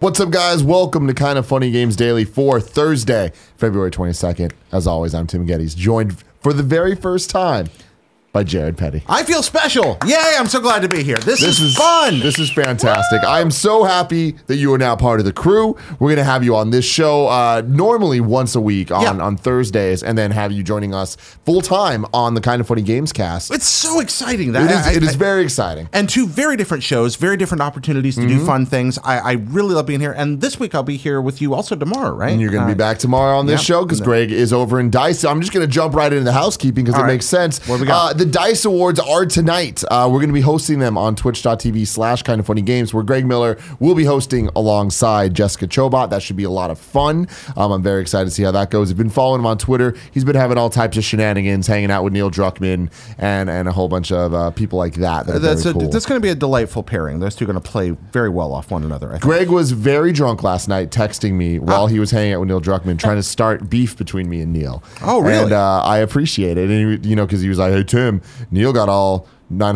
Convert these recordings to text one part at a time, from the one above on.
What's up, guys? Welcome to Kind of Funny Games Daily for Thursday, February 22nd. As always, I'm Tim Geddes, joined for the very first time by Jared Petty. I feel special. Yay, I'm so glad to be here. This is fun. This is fantastic. Woo! I am so happy that you are now part of the crew. We're going to have you on this show normally once a week on Thursdays, and then have you joining us full-time on the Kind of Funny Games cast. It's so exciting. It is very exciting. And two very different shows, very different opportunities to do fun things. I really love being here. And this week I'll be here with you also tomorrow, right? And you're going to be back tomorrow on this show because Greg is over in DICE. I'm just going to jump right into the housekeeping because it makes sense. What we got? The DICE Awards are tonight. We're going to be hosting them on twitch.tv/kindoffunnygames, where Greg Miller will be hosting alongside Jessica Chobot. That should be a lot of fun. I'm very excited to see how that goes. I've been following him on Twitter. He's been having all types of shenanigans, hanging out with Neil Druckmann and a whole bunch of people like that. That's very cool. That's going to be a delightful pairing. Those two are going to play very well off one another, I think. Greg was very drunk last night, texting me while he was hanging out with Neil Druckmann, trying to start beef between me and Neil. Oh, really? And I appreciate it. And because he was like, "Hey Tim, Neil got all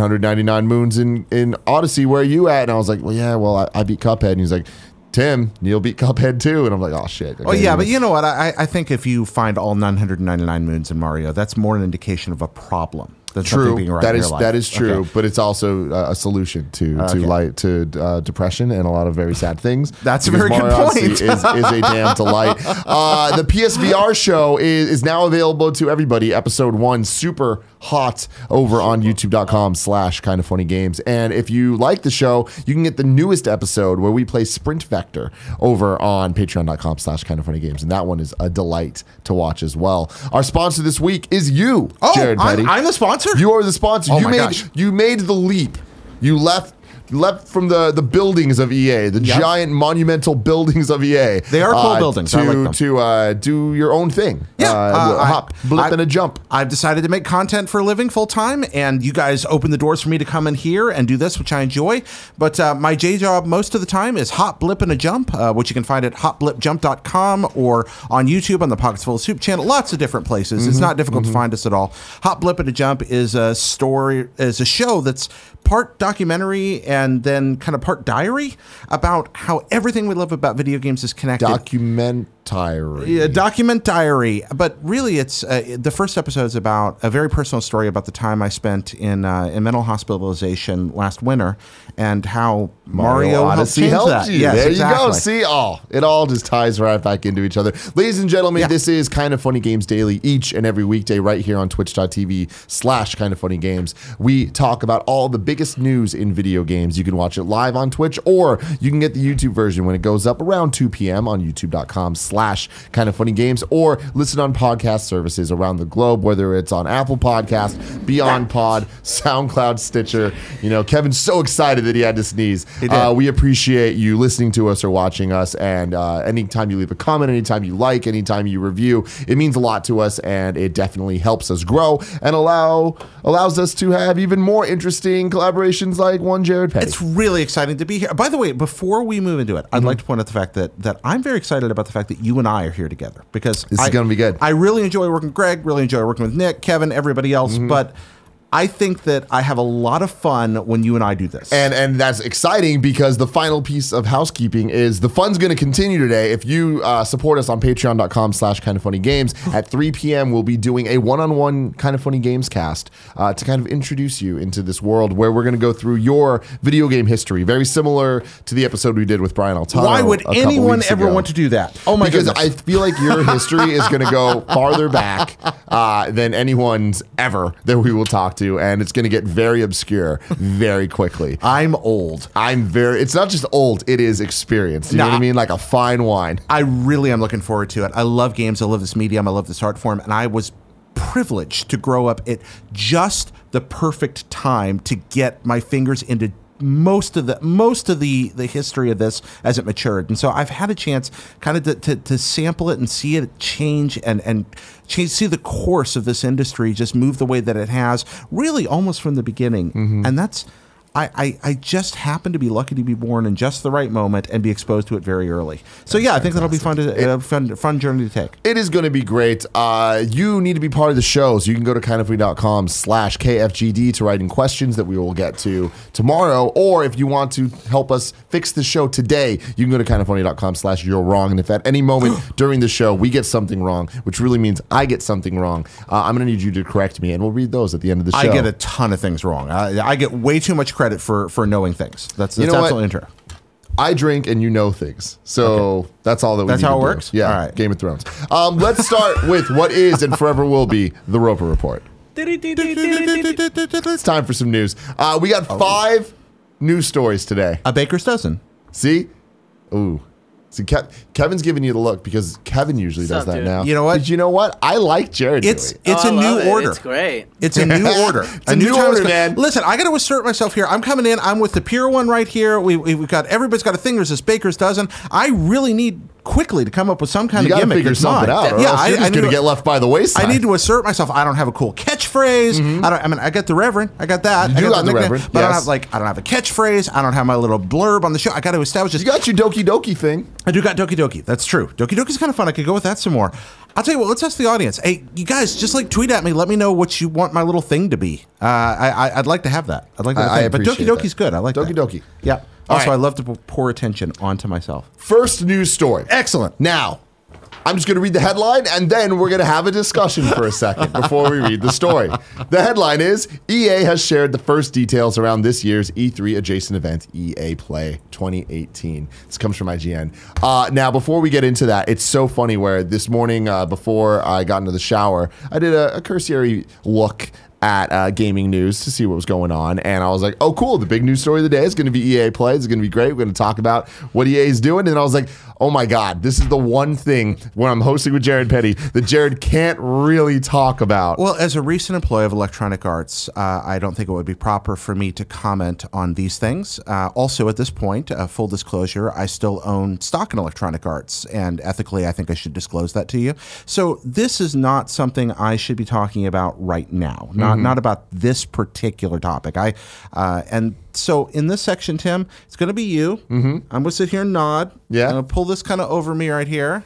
999 moons in Odyssey. Where are you at?" And I was like, I beat Cuphead. And he's like, "Tim, Neil beat Cuphead too." And I'm like, "Oh shit." Okay, but you know what? I think if you find all 999 moons in Mario, that's more an indication of a problem. True. That is true, okay. But it's also a solution to depression and a lot of very sad things. That's a very good point. is a damn delight. The PSVR show is now available to everybody. Episode 1, super hot, over on youtube.com/kindoffunnygames. And if you like the show, you can get the newest episode where we play Sprint Vector over on patreon.com/kindoffunnygames. And that one is a delight to watch as well. Our sponsor this week is you, Jared Petty. I'm the sponsor? You are the sponsor. Oh you made the leap. You left from the buildings of EA, the giant monumental buildings of EA. They are cool buildings. I like them. To do your own thing. Hop, blip, and a jump. I've decided to make content for a living full time, and you guys open the doors for me to come in here and do this, which I enjoy. But my day job most of the time is Hop, Blip, and a Jump, which you can find at hopblipjump.com or on YouTube on the Pockets Full of Soup channel. Lots of different places. It's not difficult to find us at all. Hop, Blip, and a Jump is a show that's part documentary and then kind of part diary about how everything we love about video games is connected. Document diary. But really, it's the first episode is about a very personal story about the time I spent in mental hospitalization last winter and how Mario Odyssey helped that. You. Yes, there exactly. You go. See, it all just ties right back into each other. Ladies and gentlemen, this is Kind of Funny Games Daily each and every weekday right here on twitch.tv/kindoffunnygames. We talk about all the biggest news in video games. You can watch it live on Twitch, or you can get the YouTube version when it goes up around 2 p.m. on youtube.com/kindoffunnygames, or listen on podcast services around the globe, whether it's on Apple Podcast, Beyond Pod, SoundCloud, Stitcher. Kevin's so excited that he had to sneeze. We appreciate you listening to us or watching us, and anytime you leave a comment, anytime you like, anytime you review, it means a lot to us, and it definitely helps us grow and allows us to have even more interesting collaborations like one Jared Petty. It's really exciting to be here. By the way, before we move into it, I'd like to point out the fact that I'm very excited about the fact that you and I are here together, because this is going to be good. I really enjoy working with Greg, really enjoy working with Nick, Kevin, everybody else, but I think that I have a lot of fun when you and I do this. And that's exciting because the final piece of housekeeping is the fun's going to continue today. If you support us on patreon.com/kindoffunnygames, at 3 p.m. we'll be doing a one-on-one Kind of Funny Games cast to kind of introduce you into this world where we're going to go through your video game history, very similar to the episode we did with Brian Altano. Why would anyone ever want to do that? Oh my goodness. Because I feel like your history is going to go farther back than anyone's ever that we will talk to, and it's going to get very obscure very quickly. I'm old. It's not just old, it is experienced. You know what I mean? Like a fine wine. I really am looking forward to it. I love games. I love this medium. I love this art form. And I was privileged to grow up at just the perfect time to get my fingers into most of the history of this as it matured. And so I've had a chance kind of to sample it and see it change and see the course of this industry just move the way that it has, really almost from the beginning. And that's I just happen to be lucky to be born in just the right moment and be exposed to it very early. So yeah, I think that'll be fun journey to take. It is going to be great. You need to be part of the show, so you can go to kindoffunny.com/KFGD to write in questions that we will get to tomorrow. Or if you want to help us fix the show today, you can go to kindoffunny.com/you're wrong. And if at any moment during the show we get something wrong, which really means I get something wrong, I'm going to need you to correct me, and we'll read those at the end of the show. I get a ton of things wrong. I get way too much credit for knowing things. That's absolutely true. I drink and you know things. So that's all that we need to do. That's how it works? Yeah, all right. Game of Thrones. Let's start with what is and forever will be the Roper Report. It's time for some news. We got 5 news stories today. A baker's dozen. See? Ooh. See, Kevin's giving you the look because Kevin usually does that now. You know what? But you know what? I like Jared doing it. It's a new order. It's great. It's a new order. It's a new order, man. Listen, I got to assert myself here. I'm coming in. I'm with the pure one right here. We've got, everybody's got a thing. There's this baker's dozen. I really need quickly to come up with some kind of gimmick. You got to figure something out. Or else you're just going to get left by the wayside. I need to assert myself. I don't have a cool catchphrase. Mm-hmm. I got the Reverend. I got that. You got the Reverend. But yes. I don't have a catchphrase. I don't have my little blurb on the show. I got to establish this. You got your Doki Doki thing. I do got Doki Doki. That's true. Doki Doki's kind of fun. I could go with that some more. I'll tell you what, let's ask the audience. Hey, you guys, just tweet at me. Let me know what you want my little thing to be. I'd like to have that. I'd like that. But Doki Doki's good. I like Doki that. Doki. Yeah. Also, I love to pour attention onto myself. First news story. Excellent. Now, I'm just going to read the headline, and then we're going to have a discussion for a second before we read the story. The headline is, EA has shared the first details around this year's E3 adjacent event, EA Play 2018. This comes from IGN. Now, before we get into that, it's so funny where this morning, before I got into the shower, I did a cursory look at gaming news to see what was going on, and I was like, oh cool, the big news story of the day is going to be EA Play. It's going to be great. We're going to talk about what EA is doing. And I was like, oh my god, this is the one thing when I'm hosting with Jared Petty that Jared can't really talk about. Well, as a recent employee of Electronic Arts, I don't think it would be proper for me to comment on these things. Also, at this point, full disclosure, I still own stock in Electronic Arts, and ethically I think I should disclose that to you. So this is not something I should be talking about right now. Not about this particular topic. And so in this section, Tim, it's going to be you. I'm going to sit here and nod. Yeah. I'm going to pull this kind of over me right here.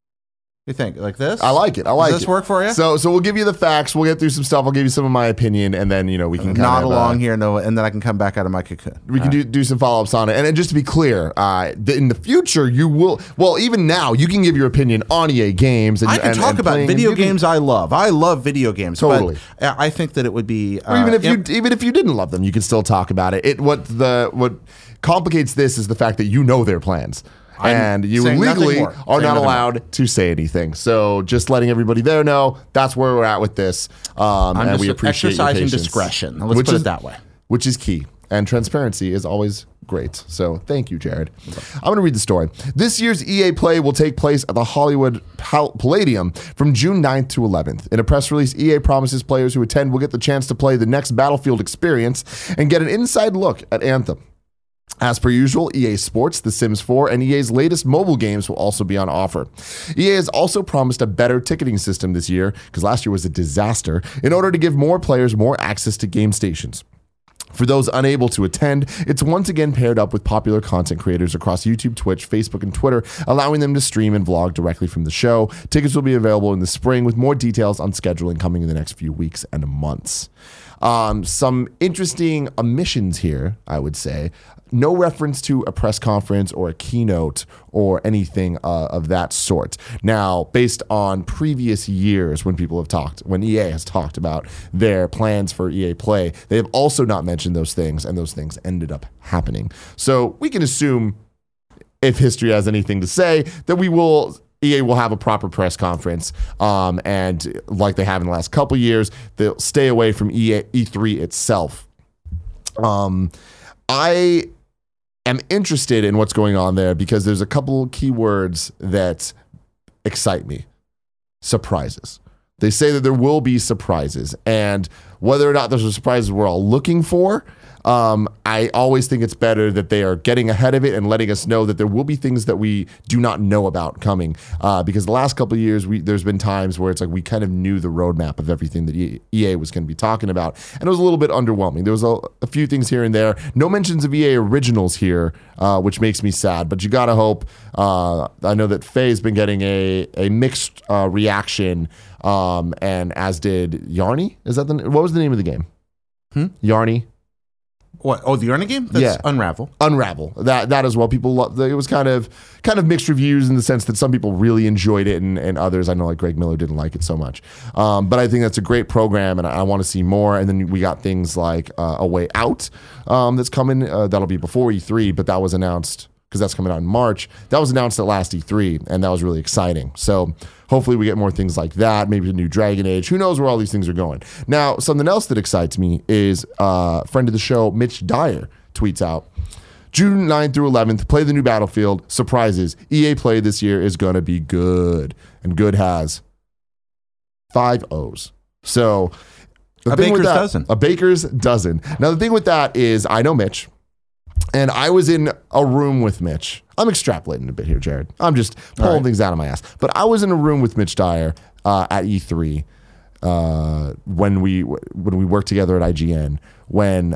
What do you think? Like this? I like it. Does this work for you? So we'll give you the facts. We'll get through some stuff. I'll give you some of my opinion, and then we can nod along here, and then I can come back out of my cocoon. We can do some follow-ups on it. And just to be clear, in the future, you will. Well, even now, you can give your opinion on EA games. And, I can talk about video games I love. I love video games. Totally. But I think that it would be. Or even if you didn't love them, you can still talk about it. What complicates this is the fact that you know their plans. And you legally are not allowed to say anything. So just letting everybody there know, that's where we're at with this. And we appreciate your patience. Exercising discretion. Let's put it that way. Which is key. And transparency is always great. So thank you, Jared. I'm going to read the story. This year's EA Play will take place at the Hollywood Palladium from June 9th to 11th. In a press release, EA promises players who attend will get the chance to play the next Battlefield experience and get an inside look at Anthem. As per usual, EA Sports, The Sims 4, and EA's latest mobile games will also be on offer. EA has also promised a better ticketing system this year, because last year was a disaster, in order to give more players more access to game stations. For those unable to attend, it's once again paired up with popular content creators across YouTube, Twitch, Facebook, and Twitter, allowing them to stream and vlog directly from the show. Tickets will be available in the spring, with more details on scheduling coming in the next few weeks and months. Some interesting omissions here, I would say. No reference to a press conference or a keynote or anything of that sort. Now, based on previous years when EA has talked about their plans for EA Play, they have also not mentioned those things, and those things ended up happening. So we can assume, if history has anything to say, that EA will have a proper press conference, and like they have in the last couple years, they'll stay away from E3 itself. I am interested in what's going on there because there's a couple key words that excite me. Surprises. They say that there will be surprises, and whether or not those are surprises we're all looking for, I always think it's better that they are getting ahead of it and letting us know that there will be things that we do not know about coming. Because the last couple of years, there's been times where it's like we kind of knew the roadmap of everything that EA was going to be talking about, and it was a little bit underwhelming. There was a few things here and there. No mentions of EA Originals here, which makes me sad. But you gotta hope. I know that Faye's been getting a mixed reaction, and as did Yarny. Is that what was the name of the game? Yarny. What? Oh, the Yarny game? That's Unravel. Unravel. That as well. People loved it. Was kind of mixed reviews in the sense that some people really enjoyed it and others, I know like Greg Miller didn't like it so much. But I think that's a great program and I want to see more. And then we got things like A Way Out that's coming. That'll be before E3, but that was announced because that's coming out in March. That was announced at last E3 and that was really exciting. So hopefully we get more things like that, maybe a new Dragon Age. Who knows where all these things are going. Now, something else that excites me is friend of the show, Mitch Dyer, tweets out, June 9th through 11th, play the new Battlefield. Surprises. EA Play this year is going to be good. And good has 5 O's. So a baker's dozen. A baker's dozen. Now, the thing with that is I know Mitch. And I was in a room with Mitch. I'm extrapolating a bit here, Jared. I'm just pulling things out of my ass. But I was in a room with Mitch Dyer at E3 when we worked together at IGN when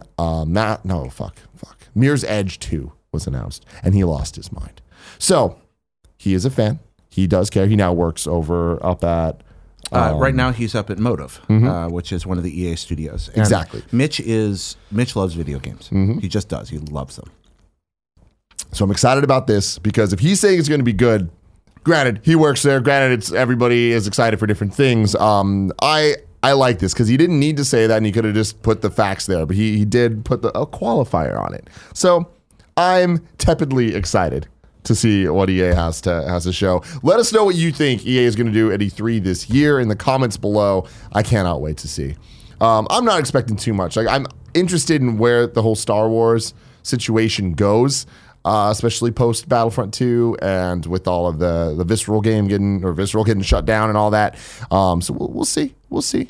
Mirror's Edge 2 was announced, and he lost his mind. So he is a fan. He does care. He now works up at... right now he's up at Motive, which is one of the EA studios. And exactly. Mitch loves video games. He just does. He loves them. So I'm excited about this because if he's saying it's going to be good, granted, he works there. Granted, everybody is excited for different things. I like this because he didn't need to say that and he could have just put the facts there, but he did put a qualifier on it. So I'm tepidly excited to see what EA has to show. Let us know what you think EA is going to do at E3 this year in the comments below. I cannot wait to see. I'm not expecting too much. Like I'm interested in where the whole Star Wars situation goes, especially post Battlefront 2 and with all of the Visceral getting shut down and all that. So we'll see. We'll see.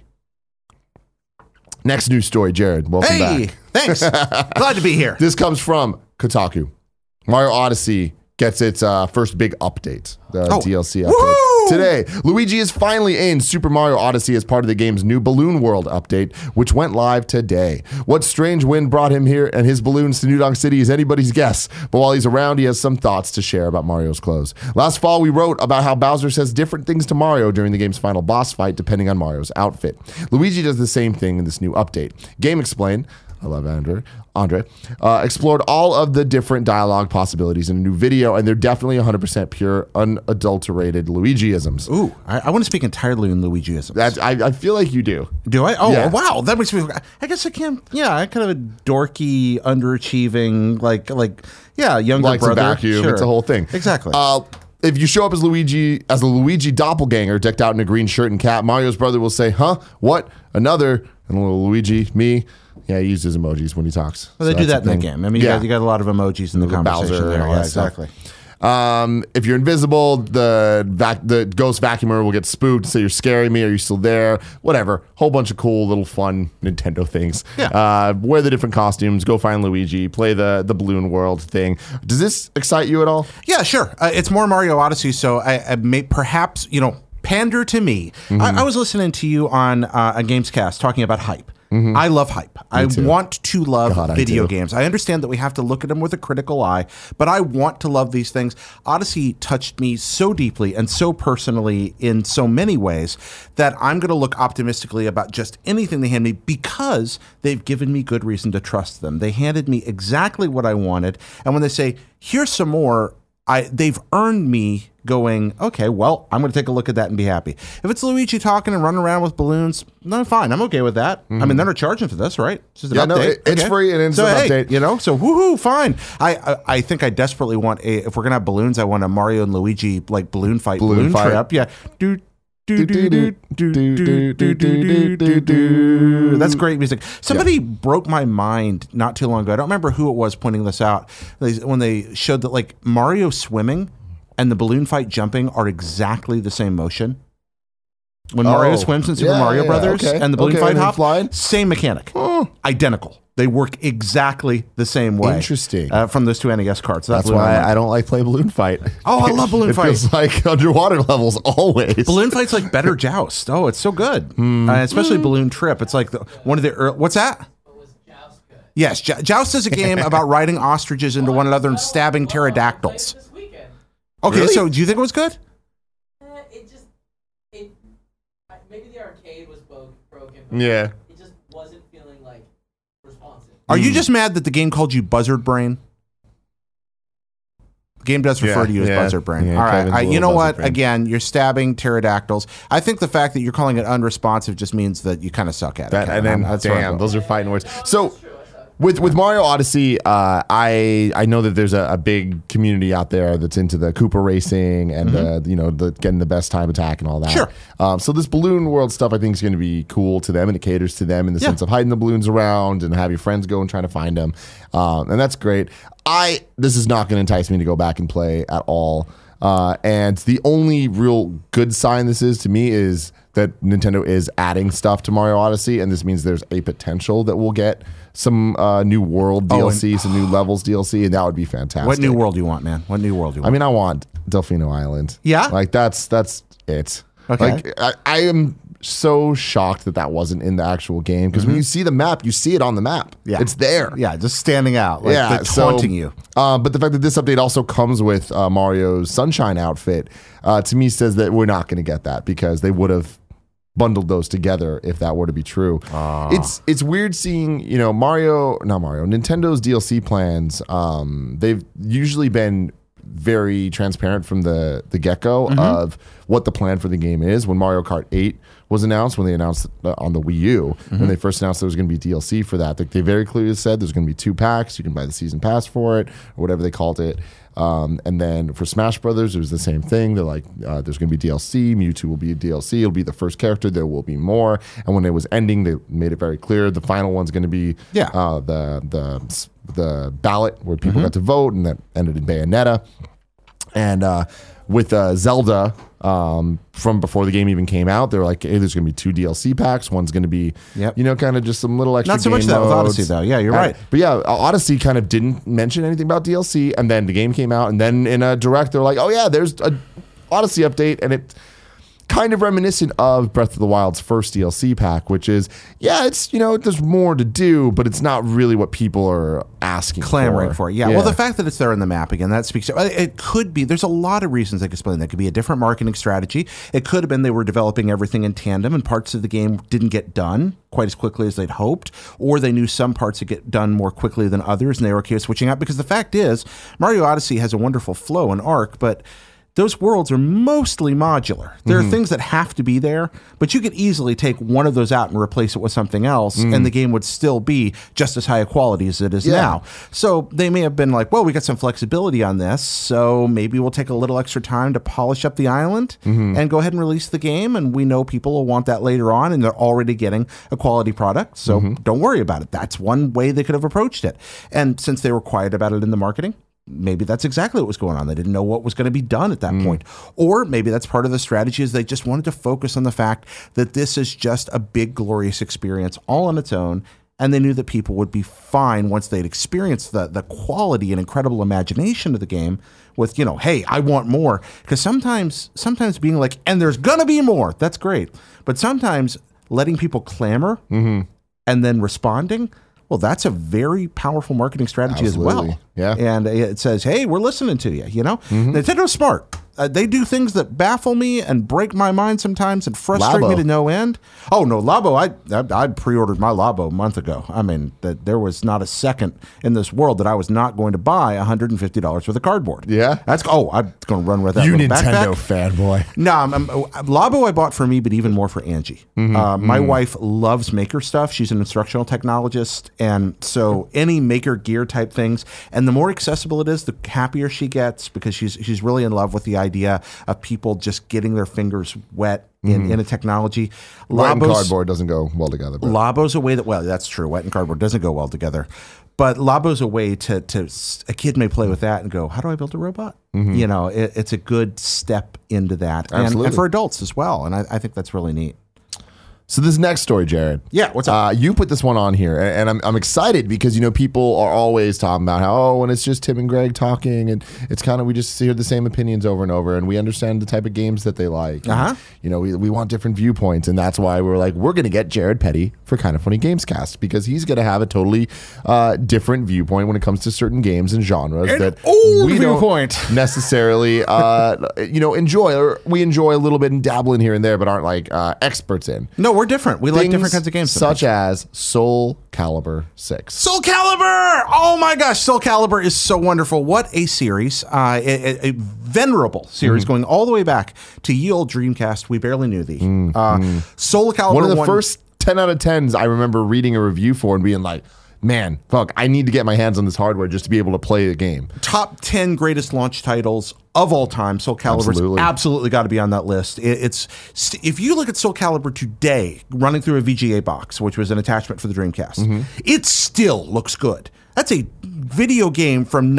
Next news story, Jared. Welcome back. Thanks. Glad to be here. This comes from Kotaku. Mario Odyssey gets its first big update, the DLC update. Woo-hoo! Today, Luigi is finally in Super Mario Odyssey as part of the game's new Balloon World update, which went live today. What strange wind brought him here and his balloons to New Donk City is anybody's guess, but while he's around, he has some thoughts to share about Mario's clothes. Last fall, we wrote about how Bowser says different things to Mario during the game's final boss fight, depending on Mario's outfit. Luigi does the same thing in this new update. Game Explained, I love Andre, explored all of the different dialogue possibilities in a new video, and they're definitely 100% pure, unadulterated Luigi-isms. Ooh, I want to speak entirely in Luigi-isms. I feel like you do. Do I? Oh, yeah. Wow. That makes me... I guess I can... Yeah, I kind of a dorky, underachieving, younger likes brother. A vacuum. Sure. It's a whole thing. Exactly. If you show up as a Luigi doppelganger decked out in a green shirt and cap, Mario's brother will say, huh? What? Another? And a little Luigi, me... Yeah, he uses emojis when he talks. Well, they do that in the game. I mean, you got a lot of emojis in the conversation Bowser there. Yeah, exactly. If you're invisible, the ghost vacuumer will get spooked, say you're scaring me, are you still there? Whatever. Whole bunch of cool little fun Nintendo things. Yeah. Wear the different costumes, go find Luigi, play the Balloon World thing. Does this excite you at all? Yeah, sure. It's more Mario Odyssey, so I may perhaps, pander to me. I was listening to you on a Gamescast talking about hype. I love hype. I want to love video games. I understand that we have to look at them with a critical eye, but I want to love these things. Odyssey touched me so deeply and so personally in so many ways that I'm going to look optimistically about just anything they hand me because they've given me good reason to trust them. They handed me exactly what I wanted. And when they say, here's some more, they've earned me going, okay, well, I'm going to take a look at that and be happy. If it's Luigi talking and running around with balloons, no, fine. I'm okay with that. I mean, they're not charging for this, right? It's just an update. It's free and it's an update. So woohoo, fine. I think I desperately want if we're going to have balloons, I want a Mario and Luigi balloon fight trip. Yeah. That's great music. Somebody broke my mind not too long ago. I don't remember who it was pointing this out. When they showed that Mario swimming and the balloon fight jumping are exactly the same motion. When Mario swims in Super Mario Brothers and the balloon fight hop, same mechanic. Identical. They work exactly the same way. Interesting. From those two NES cards. So That's why I don't like playing Balloon Fight. Oh, I love Balloon Fight. It feels like underwater levels always. Balloon Fight's like better Joust. Oh, it's so good. Especially Balloon Trip. It's like one of the what's that? Yes, Joust is a game about riding ostriches into one another and stabbing pterodactyls. Okay, Really? so do you think it was good? Maybe the arcade was broken. Yeah. It just wasn't feeling like responsive. Are you just mad that the game called you Buzzard Brain? The game does refer to you as Buzzard Brain. Yeah, All Kevin's a right. You little know Buzzard what? Brain. Again, you're stabbing pterodactyls. I think the fact that you're calling it unresponsive just means that you kind of suck at it. And then, That's where I'm damn, going. those are fighting words. So, with Mario Odyssey, I know that there's a big community out there that's into the Koopa racing and the getting the best time attack and all that. Sure. So this balloon world stuff I think is going to be cool to them, and it caters to them in the sense of hiding the balloons around and have your friends go and try to find them, and that's great. This is not going to entice me to go back and play at all. And the only real good sign this is to me is that Nintendo is adding stuff to Mario Odyssey, and this means there's a potential that we'll get some new world DLC, some new levels DLC, and that would be fantastic. What new world do you want, man? What new world do you want? I mean, I want Delfino Island. Yeah? Like, that's it. Okay. Like, I am so shocked that wasn't in the actual game, because when you see the map, you see it on the map. Yeah. It's there. Yeah, just standing out. Like Yeah, they're taunting you. But the fact that this update also comes with Mario's Sunshine outfit, to me says that we're not going to get that, because they would have bundled those together if that were to be true. It's weird seeing, Nintendo's DLC plans. They've usually been very transparent from the get-go of what the plan for the game is. When Mario Kart 8 was announced, when they announced on the Wii U, when they first announced there was going to be DLC for that, they very clearly said there's going to be 2 packs. You can buy the season pass for it, or whatever they called it. And then for Smash Brothers, it was the same thing. They're like, there's going to be DLC. Mewtwo will be a DLC. It'll be the first character. There will be more. And when it was ending, they made it very clear the final one's going to be the ballot where people got to vote, and that ended in Bayonetta. And with Zelda, from before the game even came out, they were like, hey, there's going to be 2 DLC packs. One's going to be, kind of just some little extra Not so much game that with modes. Odyssey, though. Yeah, you're right. But yeah, Odyssey kind of didn't mention anything about DLC, and then the game came out, and then in a direct, they're like, oh yeah, there's a Odyssey update, and it kind of reminiscent of Breath of the Wild's first DLC pack, which is, it's, there's more to do, but it's not really what people are clamoring for. Yeah. Well, the fact that it's there in the map again, that speaks to it. Could be, there's a lot of reasons they could explain that. It could be a different marketing strategy. It could have been they were developing everything in tandem and parts of the game didn't get done quite as quickly as they'd hoped, or they knew some parts would get done more quickly than others and they were okay with switching out, because the fact is Mario Odyssey has a wonderful flow and arc, but those worlds are mostly modular. There are things that have to be there, but you could easily take one of those out and replace it with something else, and the game would still be just as high a quality as it is now. So they may have been like, well, we got some flexibility on this, so maybe we'll take a little extra time to polish up the island and go ahead and release the game, and we know people will want that later on, and they're already getting a quality product, so don't worry about it. That's one way they could have approached it. And since they were quiet about it in the marketing, maybe that's exactly what was going on. They didn't know what was going to be done at that point. Or maybe that's part of the strategy, is they just wanted to focus on the fact that this is just a big, glorious experience all on its own. And they knew that people would be fine once they'd experienced the quality and incredible imagination of the game with, hey, I want more. Because sometimes being like, and there's going to be more, that's great. But sometimes letting people clamor and then responding, well, that's a very powerful marketing strategy as well. Yeah. And it says, hey, we're listening to you, Nintendo's smart. They do things that baffle me and break my mind sometimes and frustrate me to no end. Oh, no, Labo, I pre-ordered my Labo a month ago. I mean, there was not a second in this world that I was not going to buy $150 worth of cardboard. Yeah? I'm going to run with that You little Nintendo backpack. fanboy. No, Labo I bought for me, but even more for Angie. My wife loves maker stuff. She's an instructional technologist, and so any maker gear type things, and the more accessible it is, the happier she gets, because she's really in love with the idea of people just getting their fingers wet in a technology. Wet and cardboard doesn't go well together. But. Labo's a way that, well, that's true. Wet and cardboard doesn't go well together. But Labo's a way to a kid may play with that and go, how do I build a robot? It's a good step into that. And for adults as well. And I think that's really neat. So this next story, Jared. Yeah, what's up? You put this one on here, and I'm excited because people are always talking about how when it's just Tim and Greg talking, and it's kind of we just hear the same opinions over and over, and we understand the type of games that they like. Uh-huh. And, we want different viewpoints, and that's why we're going to get Jared Petty for Kind of Funny Gamescast because he's going to have a totally different viewpoint when it comes to certain games and genres that we viewpoint. don't necessarily enjoy, or we enjoy a little bit and dabble in here and there, but aren't experts in. No, we're different. We like different kinds of games. Such as Soul Calibur 6. Soul Calibur! Oh my gosh, Soul Calibur is so wonderful. What a series. A venerable series going all the way back to ye old Dreamcast. We barely knew thee. Soul Calibur. One of the first 10 out of 10s I remember reading a review for and being like, man, fuck, I need to get my hands on this hardware just to be able to play the game. Top 10 greatest launch titles of all time. Soul Calibur's absolutely got to be on that list. It's if you look at Soul Calibur today, running through a VGA box, which was an attachment for the Dreamcast, it still looks good. That's a video game from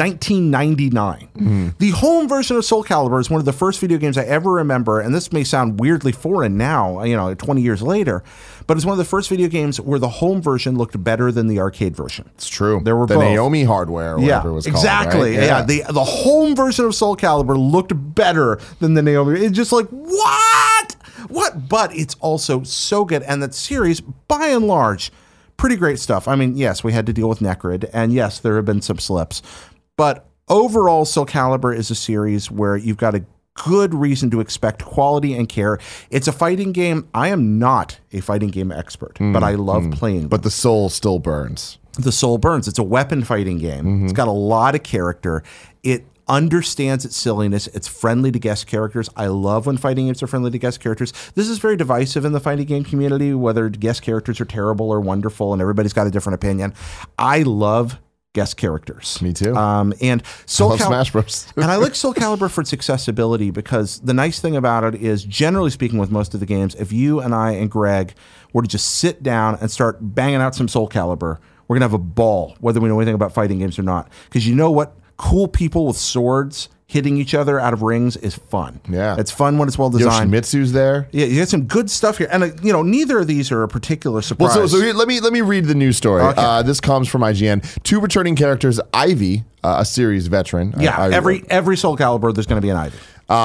1999. The home version of Soul Calibur is one of the first video games I ever remember, and this may sound weirdly foreign now, 20 years later, but it's one of the first video games where the home version looked better than the arcade version. It's true. There were the both. Naomi hardware or whatever it was called. Exactly. Right? Yeah. The home version of Soul Calibur looked better than the Naomi. It's just like, what? But it's also so good. And that series, by and large, pretty great stuff. I mean, yes, we had to deal with Necrid, and yes, there have been some slips. But overall, Soul Calibur is a series where you've got a good reason to expect quality and care. It's a fighting game. I am not a fighting game expert, but I love playing. But the soul still burns. The soul burns. It's a weapon fighting game. It's got a lot of character. It understands its silliness. It's friendly to guest characters. I love when fighting games are friendly to guest characters. This is very divisive in the fighting game community, whether guest characters are terrible or wonderful, and everybody's got a different opinion. I love guest characters. Me too. And Soul Smash Bros. And I like Soul Calibur for its accessibility because the nice thing about it is, generally speaking, with most of the games, if you and I and Greg were to just sit down and start banging out some Soul Calibur, we're gonna have a ball, whether we know anything about fighting games or not. Because you know what? Cool people with swords hitting each other out of rings is fun. Yeah. It's fun when it's well designed. Yoshimitsu's there. Yeah, you got some good stuff here. And, neither of these are a particular surprise. Well, so here, let me read the news story. Okay. This comes from IGN. 2 returning characters, Ivy, a series veteran. Yeah, every Soul Calibur, there's going to be an Ivy.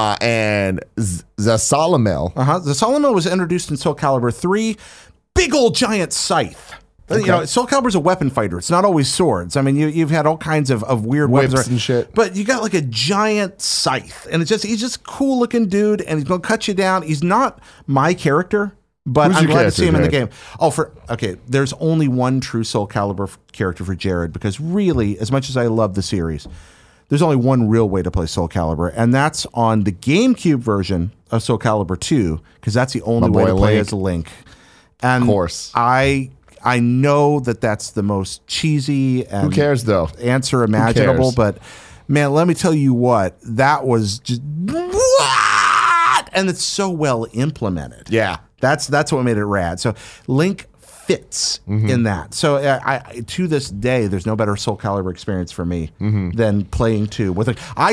And Zasalamel. Zasalamel was introduced in Soul Calibur 3. Big old giant scythe. Okay. Soul Calibur's a weapon fighter. It's not always swords. I mean, you've had all kinds of weird whips weapons and shit. But you got like a giant scythe, and he's just a cool looking dude, and he's gonna cut you down. He's not my character, but I'm glad to see him in the game. There's only one true Soul Calibur character for Jared, because really, as much as I love the series, there's only one real way to play Soul Calibur, and that's on the GameCube version of Soul Calibur 2, because that's the only way to play as Link. And of course. I know that's the most cheesy and who cares though answer imaginable, but man, let me tell you what, that was just what? And it's so well implemented. Yeah, that's what made it rad. So Link fits in that. So I to this day, there's no better Soul Calibur experience for me than playing 2 with it. I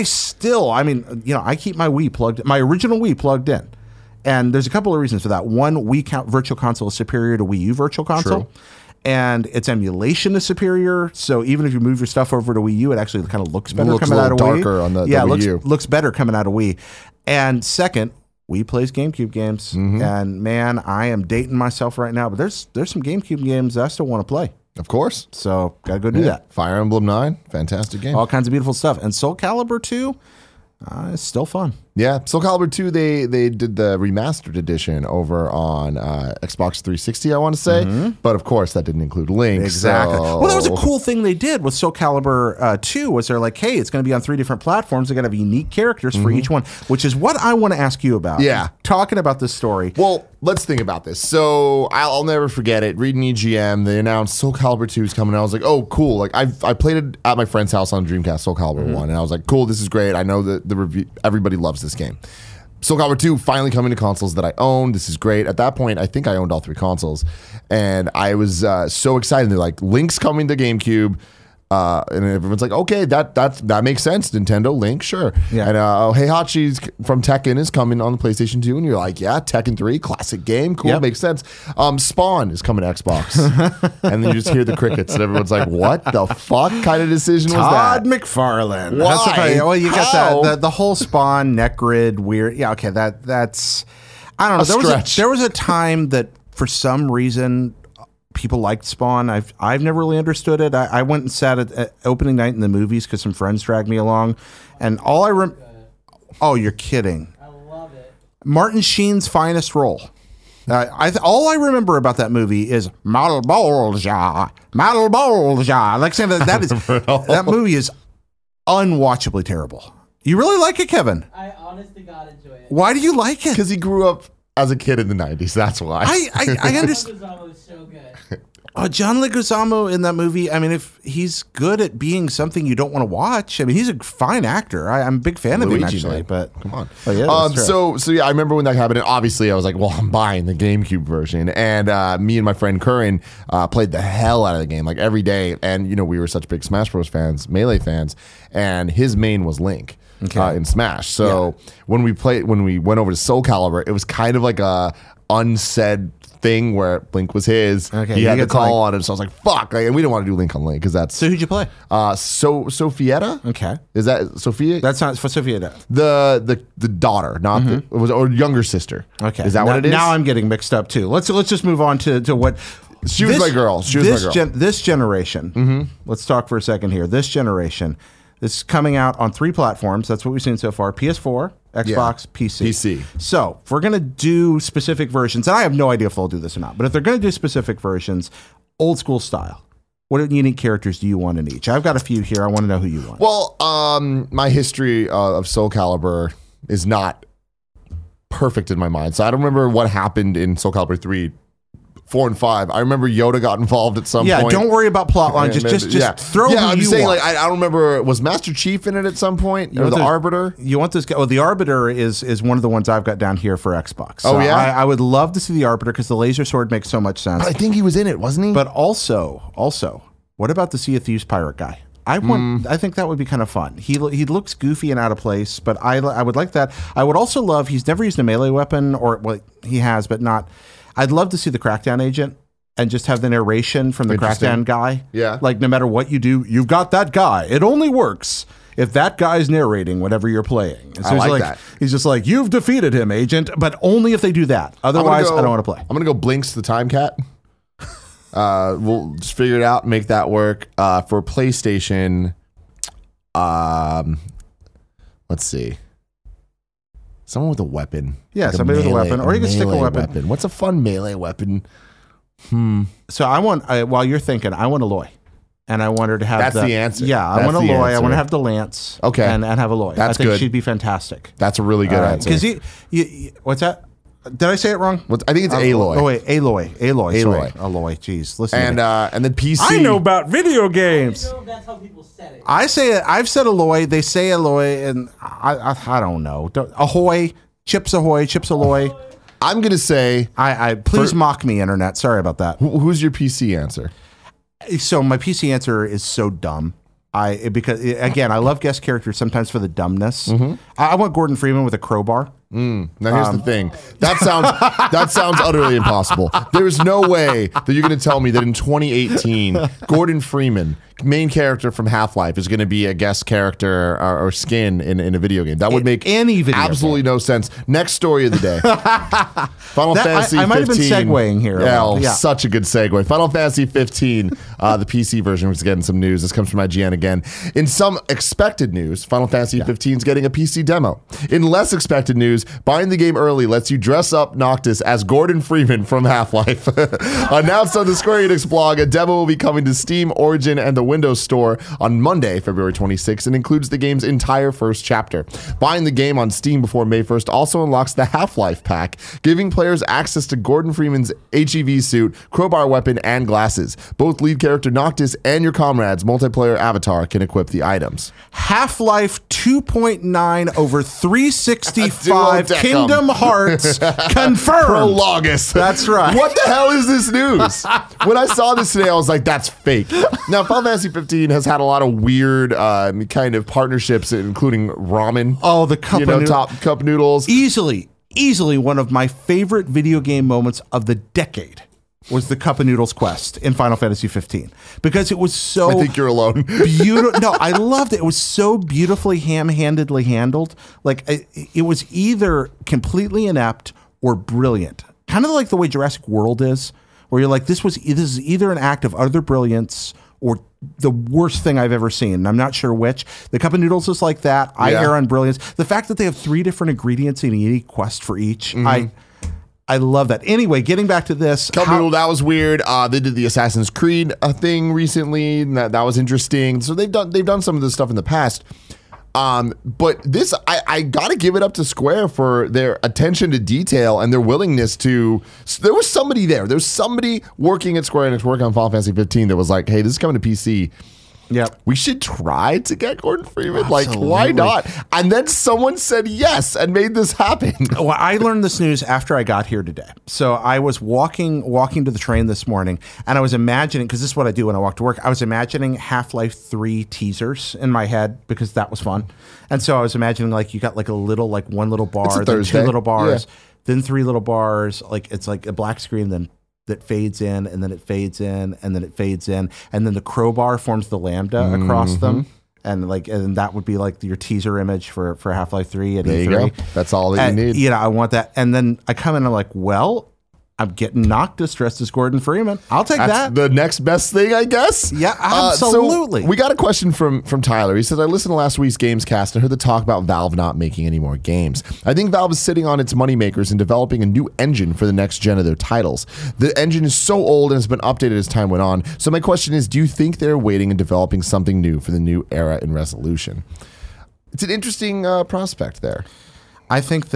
keep my Wii plugged, my original Wii plugged in. And there's a couple of reasons for that. One, Wii Virtual Console is superior to Wii U Virtual Console. True. And its emulation is superior. So even if you move your stuff over to Wii U, it actually kind of looks better coming out of Wii. Darker on the Wii U. Looks better coming out of Wii. And second, Wii plays GameCube games. And man, I am dating myself right now, but there's some GameCube games I still want to play. Of course. So gotta go do that. Fire Emblem 9, fantastic game. All kinds of beautiful stuff. And Soul Calibur 2, it's still fun. Yeah, Soul Calibur 2, they did the remastered edition over on Xbox 360, I want to say. But of course, that didn't include Link. Exactly. So. Well, that was a cool thing they did with Soul Calibur 2, was they're like, hey, it's going to be on 3 different platforms. They're going to have unique characters for each one, which is what I want to ask you about. Yeah. Talking about this story. Well, let's think about this. So I'll never forget it. Reading EGM, they announced Soul Calibur 2 is coming. And I was like, oh, cool. Like I played it at my friend's house on Dreamcast, Soul Calibur 1. And I was like, cool, this is great. I know that the review, everybody loves this game. Soul Calibur 2 finally coming to consoles that I own. This is great. At that point, I think I owned all 3 consoles. And I was so excited. They're like, Link's coming to GameCube. And everyone's like, okay, that makes sense. Nintendo, Link, sure. Yeah. And Heihachi's from Tekken is coming on the PlayStation 2, and you're like, yeah, Tekken 3, classic game, cool, Yep. makes sense. Spawn is coming to Xbox, and then you just hear the crickets, and everyone's like, what the fuck kind of decision was Todd that? McFarlane. Why? That's okay. Well, you How? got the whole Spawn, Necrid, weird. Yeah, okay. That's I don't know. Stretch. There was a time that for some reason people liked Spawn. I've never really understood it. I went and sat at opening night in the movies because some friends dragged me along, and all I oh, you're kidding. I love it. Martin Sheen's finest role. All I remember about that movie is Malbolgia. Like saying that movie is unwatchably terrible. You really like it, Kevin? I honest to God enjoy it. Why do you like it? Because he grew up as a kid in the 90s. That's why. I understand. Leguizamo is so good. John Leguizamo in that movie, I mean, if he's good at being something you don't want to watch, I mean, he's a fine actor. I'm a big fan of him, Luigi, actually. man. But Come on. Oh, yeah, that's true. So yeah, I remember when that happened, and obviously I was like, well, I'm buying the GameCube version. And me and my friend Curran played the hell out of the game, like every day. And, you know, we were such big Smash Bros. Fans, Melee fans, and his main was Link. In Smash. So when we went over to Soul Calibur, it was kind of like a unsaid thing where Link was his. Okay, he you had the get call on him, so I was like, "Fuck!" Like, and we didn't want to do Link on Link because that's So who'd you play? Sophietta. Okay. Is that Sophia? That's not for Sophia. the daughter, not the it was or younger sister. Okay. Is that now, what it is? Now I'm getting mixed up, too. Let's just move on to what... She was my girl. She was my girl. This generation, let's talk for a second here. This generation, this is coming out on 3 platforms. That's what we've seen so far. PS4, Xbox, PC. PC. So if we're going to do specific versions, and I have no idea if they'll do this or not, but if they're going to do specific versions, old school style, what unique characters do you want in each? I've got a few here. I want to know who you want. Well, my history of Soul Calibur is not perfect in my mind. So I don't remember what happened in Soul Calibur 3, 4, and 5. I remember Yoda got involved at some point. Yeah, don't worry about plot line. Just throw who I'm you saying, want. like, I don't remember, was Master Chief in it at some point? Or the Arbiter? You want this guy? Well, the Arbiter is one of the ones I've got down here for Xbox. So Oh, yeah? I would love to see the Arbiter because the laser sword makes so much sense. I think he was in it, wasn't he? But also, what about the Sea of Thieves pirate guy? I think that would be kind of fun. He looks goofy and out of place, but I would like that. I would also love. He's never used a melee weapon, or well, he has, but not. I'd love to see the Crackdown agent and just have the narration from the Interesting. Crackdown guy. Yeah. Like no matter what you do, you've got that guy. It only works if that guy's narrating whatever you're playing. And so I he's like that. He's just like, you've defeated him, agent, but only if they do that. Otherwise, I don't want to play. I'm going to go Blinks the Time Cat. We'll just figure it out and make that work. For PlayStation, let's see. Someone with a weapon. Yeah, Like somebody with a weapon, or you can stick a melee weapon. What's a fun melee weapon? So I want, while you're thinking, I want Aloy. And I want her to have That's the answer. Yeah, I That's want the Aloy. I answer. want to have the lance. Okay. And have Aloy. That's I think good. she'd be fantastic. That's a really good answer. Because you, what's that? Did I say it wrong? I think it's Aloy. Oh wait, Aloy. Sorry. Aloy. Aloy. Jeez, listen. to me. And then PC. I know about video I games. don't know if that's how people said it. I say it. I've said Aloy. They say Aloy, and I don't know. Ahoy, Chips Ahoy, Chips Aloy. I'm gonna say. I please mock me, internet. Sorry about that. Who's your PC answer? So my PC answer is so dumb. Because again, I love guest characters sometimes for the dumbness. I want Gordon Freeman with a crowbar. Now here's the thing. That sounds utterly impossible. There's no way that you're going to tell me that in 2018, Gordon Freeman, main character from Half-Life, is going to be a guest character or skin in a video game. That would make Any video absolutely no sense. Next story of the day. Final Fantasy 15. I might have been segueing here. Yeah, such a good segue. Final Fantasy 15, the PC version was getting some news. This comes from IGN again. In some expected news, Final Fantasy 15 is getting a PC demo. In less expected news, buying the game early lets you dress up Noctis as Gordon Freeman from Half-Life. Announced on the Square Enix blog, a demo will be coming to Steam, Origin, and the Windows Store on Monday, February 26th, and includes the game's entire first chapter. Buying the game on Steam before May 1st also unlocks the Half-Life pack, giving players access to Gordon Freeman's HEV suit, crowbar weapon, and glasses. Both lead character Noctis and your comrade's multiplayer avatar can equip the items. Half-Life 2.9 over 365 5, Kingdom Hearts confirmed. Prologus. That's right. What the hell is this news? When I saw this today, I was like, that's fake. Now, Final Fantasy 15 has had a lot of weird kind of partnerships, including ramen. Oh, the cup of noodles. Top cup noodles. Easily one of my favorite video game moments of the decade was the Cup of Noodles quest in Final Fantasy 15 because it was so. I think you're alone. Beautiful. No, I loved it. It was so beautifully ham-handedly handled. Like it was either completely inept or brilliant. Kind of like the way Jurassic World is, where you're like, this is either an act of utter brilliance or the worst thing I've ever seen. And I'm not sure which. The Cup of Noodles is like that. I err on brilliance. The fact that they have 3 different ingredients in any quest for each, I love that. Anyway, getting back to this. Cup Noodle, that was weird. They did the Assassin's Creed thing recently. And that was interesting. So they've done some of this stuff in the past. But this, I got to give it up to Square for their attention to detail and their willingness to. There was somebody there. There's somebody working at Square Enix working on Final Fantasy 15 that was like, hey, this is coming to PC. Yep. We should try to get Gordon Freeman. Absolutely. Like, why not? And then someone said yes and made this happen. Well, I learned this news after I got here today. So I was walking to the train this morning, and I was imagining, because this is what I do when I walk to work, I was imagining Half-Life 3 teasers in my head because that was fun. And so I was imagining, like, you got like one little bar, then 2 little bars, then 3 little bars. Like, it's like a black screen, then that fades in, and then it fades in, and then it fades in, and then the crowbar forms the lambda across them, and that would be like your teaser image for Half-Life 3 and there E3. You go. That's all that you need. You know, I want that, and then I come in and I'm like, well, I'm getting Noctis dressed as Gordon Freeman. I'll take that. The next best thing, I guess. Yeah, absolutely. So we got a question from Tyler. He says, I listened to last week's Gamescast and heard the talk about Valve not making any more games. I think Valve is sitting on its moneymakers and developing a new engine for the next gen of their titles. The engine is so old and has been updated as time went on. So my question is, do you think they're waiting and developing something new for the new era in Resolution? It's an interesting prospect there. I think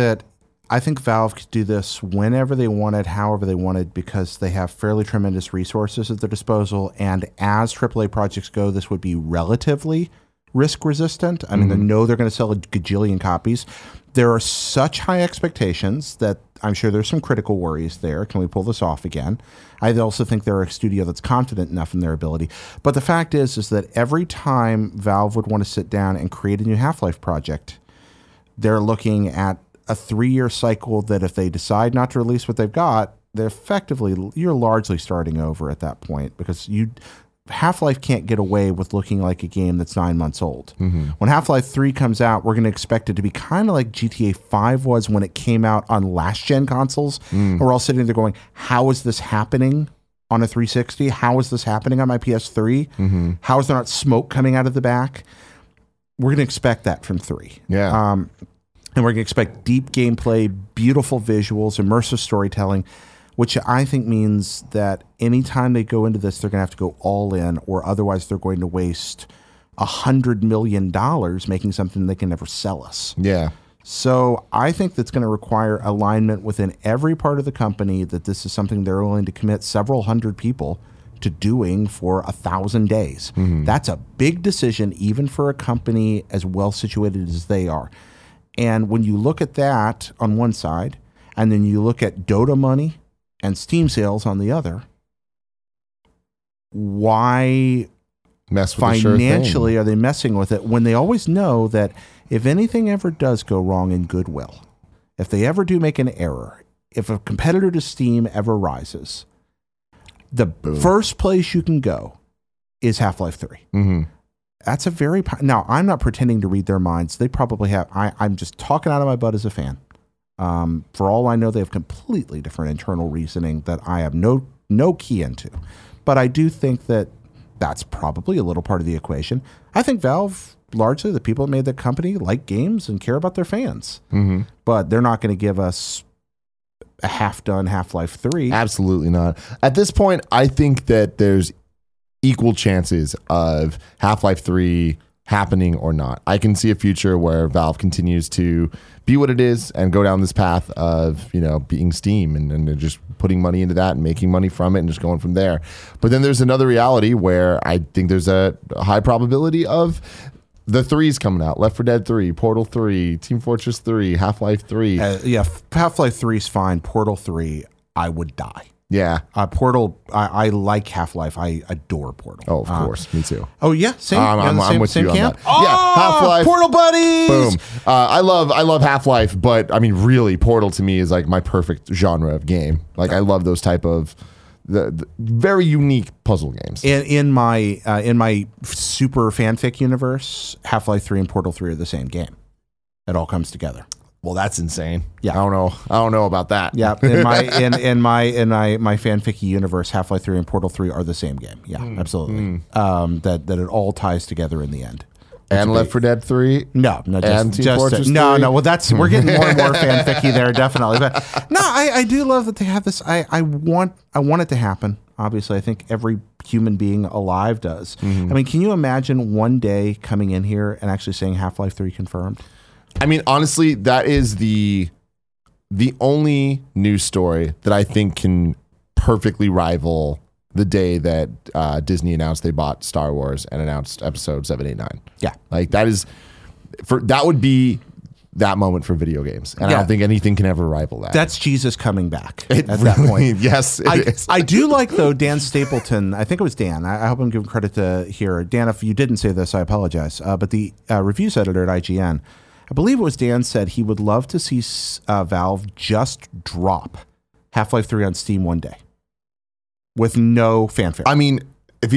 Valve could do this whenever they wanted, however they wanted, because they have fairly tremendous resources at their disposal. And as AAA projects go, this would be relatively risk resistant. I mean, they know they're going to sell a gajillion copies. There are such high expectations that I'm sure there's some critical worries there. Can we pull this off again? I also think they're a studio that's confident enough in their ability. But the fact is that every time Valve would want to sit down and create a new Half-Life project, they're looking at a 3-year cycle that if they decide not to release what they've got, you're largely starting over at that point, because Half-Life can't get away with looking like a game that's 9 months old. When Half-Life 3 comes out, we're going to expect it to be kind of like GTA 5 was when it came out on last-gen consoles. We're all sitting there going, how is this happening on a 360? How is this happening on my PS3? How is there not smoke coming out of the back? We're going to expect that from 3. Yeah. And we're going to expect deep gameplay, beautiful visuals, immersive storytelling, which I think means that anytime they go into this, they're going to have to go all in, or otherwise they're going to waste $100 million making something they can never sell us. Yeah. So I think that's going to require alignment within every part of the company, that this is something they're willing to commit several hundred people to doing for 1,000 days. That's a big decision, even for a company as well situated as they are. And when you look at that on one side, and then you look at Dota money and Steam sales on the other, why mess with financially are they messing with it when they always know that if anything ever does go wrong in goodwill, if they ever do make an error, if a competitor to Steam ever rises, the first place you can go is Half-Life 3. That's a very... Now, I'm not pretending to read their minds. They probably have... I'm just talking out of my butt as a fan. For all I know, they have completely different internal reasoning that I have no key into. But I do think that that's probably a little part of the equation. I think Valve, largely the people that made the company, like games and care about their fans. But they're not going to give us a half-done Half-Life 3. Absolutely not. At this point, I think that there's equal chances of Half-Life 3 happening or not. I can see a future where Valve continues to be what it is and go down this path of, being Steam and just putting money into that and making money from it and just going from there. But then there's another reality where I think there's a high probability of The 3's coming out. Left 4 Dead 3, Portal 3, Team Fortress 3, Half-Life 3. Yeah, Half-Life 3 is fine. Portal 3, I would die. Yeah. Portal, I like Half-Life. I adore Portal. Oh, of course. Me too. Oh, yeah. Same. I'm with same you camp? on that. Yeah, Half-Life. Portal buddies. Boom. I love Half-Life, but I mean, really, Portal to me is like my perfect genre of game. Like, I love those type of the very unique puzzle games. In my super fanfic universe, Half-Life 3 and Portal 3 are the same game. It all comes together. Well, that's insane. Yeah. I don't know about that. Yeah, in my fanfic universe, Half-Life 3 and Portal 3 are the same game. Yeah, absolutely. That it all ties together in the end. And Left 4 Dead 3? No, and Team Fortress 3? No. Well, we're getting more and more fanficky there, definitely. But no, I do love that they have this. I want it to happen. Obviously, I think every human being alive does. I mean, can you imagine one day coming in here and actually saying Half-Life 3 confirmed? I mean, honestly, that is the only news story that I think can perfectly rival the day that Disney announced they bought Star Wars and announced episode 7, 8, 9. Yeah. Like that would be that moment for video games. And I don't think anything can ever rival that. That's Jesus coming back It at that point. Yes, it is. I do like, though, Dan Stapleton. I think it was Dan. I hope I'm giving credit to here. Dan, if you didn't say this, I apologize. But the reviews editor at IGN, I believe it was Dan, said he would love to see Valve just drop Half-Life 3 on Steam one day with no fanfare. I mean, if they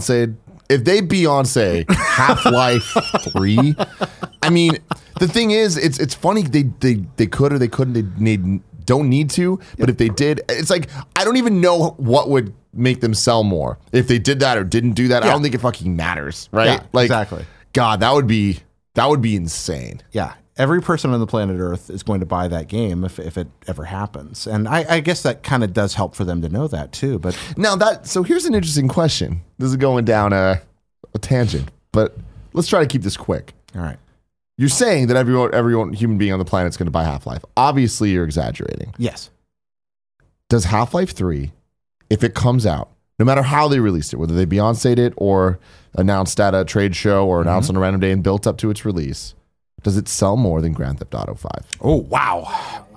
Beyonce Half-Life 3, I mean, the thing is, it's funny, they could or they couldn't, they don't need to, but if they did, it's like, I don't even know what would make them sell more. If they did that or didn't do that, I don't think it fucking matters, right? Yeah, like, exactly. God, that would be insane. Yeah. Every person on the planet Earth is going to buy that game if it ever happens. And I guess that kind of does help for them to know that too. But now so here's an interesting question. This is going down a tangent, but let's try to keep this quick. All right. You're saying that everyone human being on the planet is going to buy Half-Life. Obviously, you're exaggerating. Yes. Does Half-Life 3, if it comes out, no matter how they released it, whether they Beyonce'd it or announced at a trade show or announced on a random day and built up to its release, does it sell more than Grand Theft Auto 5? Oh, wow.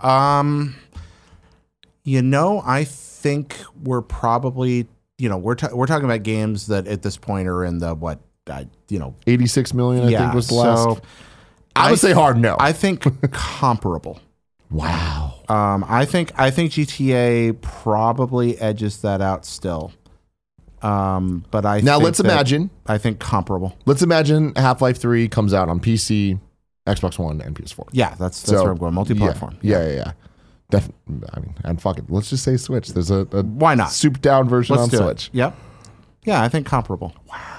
I think we're probably, we're talking about games that at this point are in the 86 million, I think was the last. So I would say hard no. I think comparable. Wow. I think GTA probably edges that out still. But let's imagine. I think comparable. Let's imagine Half-Life 3 comes out on PC, Xbox One, and PS4. Yeah, that's where I'm going. Multi-platform. Yeah. Definitely. I mean, and fuck it. Let's just say Switch. There's a why not souped down version Let's on do Switch. It. Yep. Yeah, I think comparable. Wow.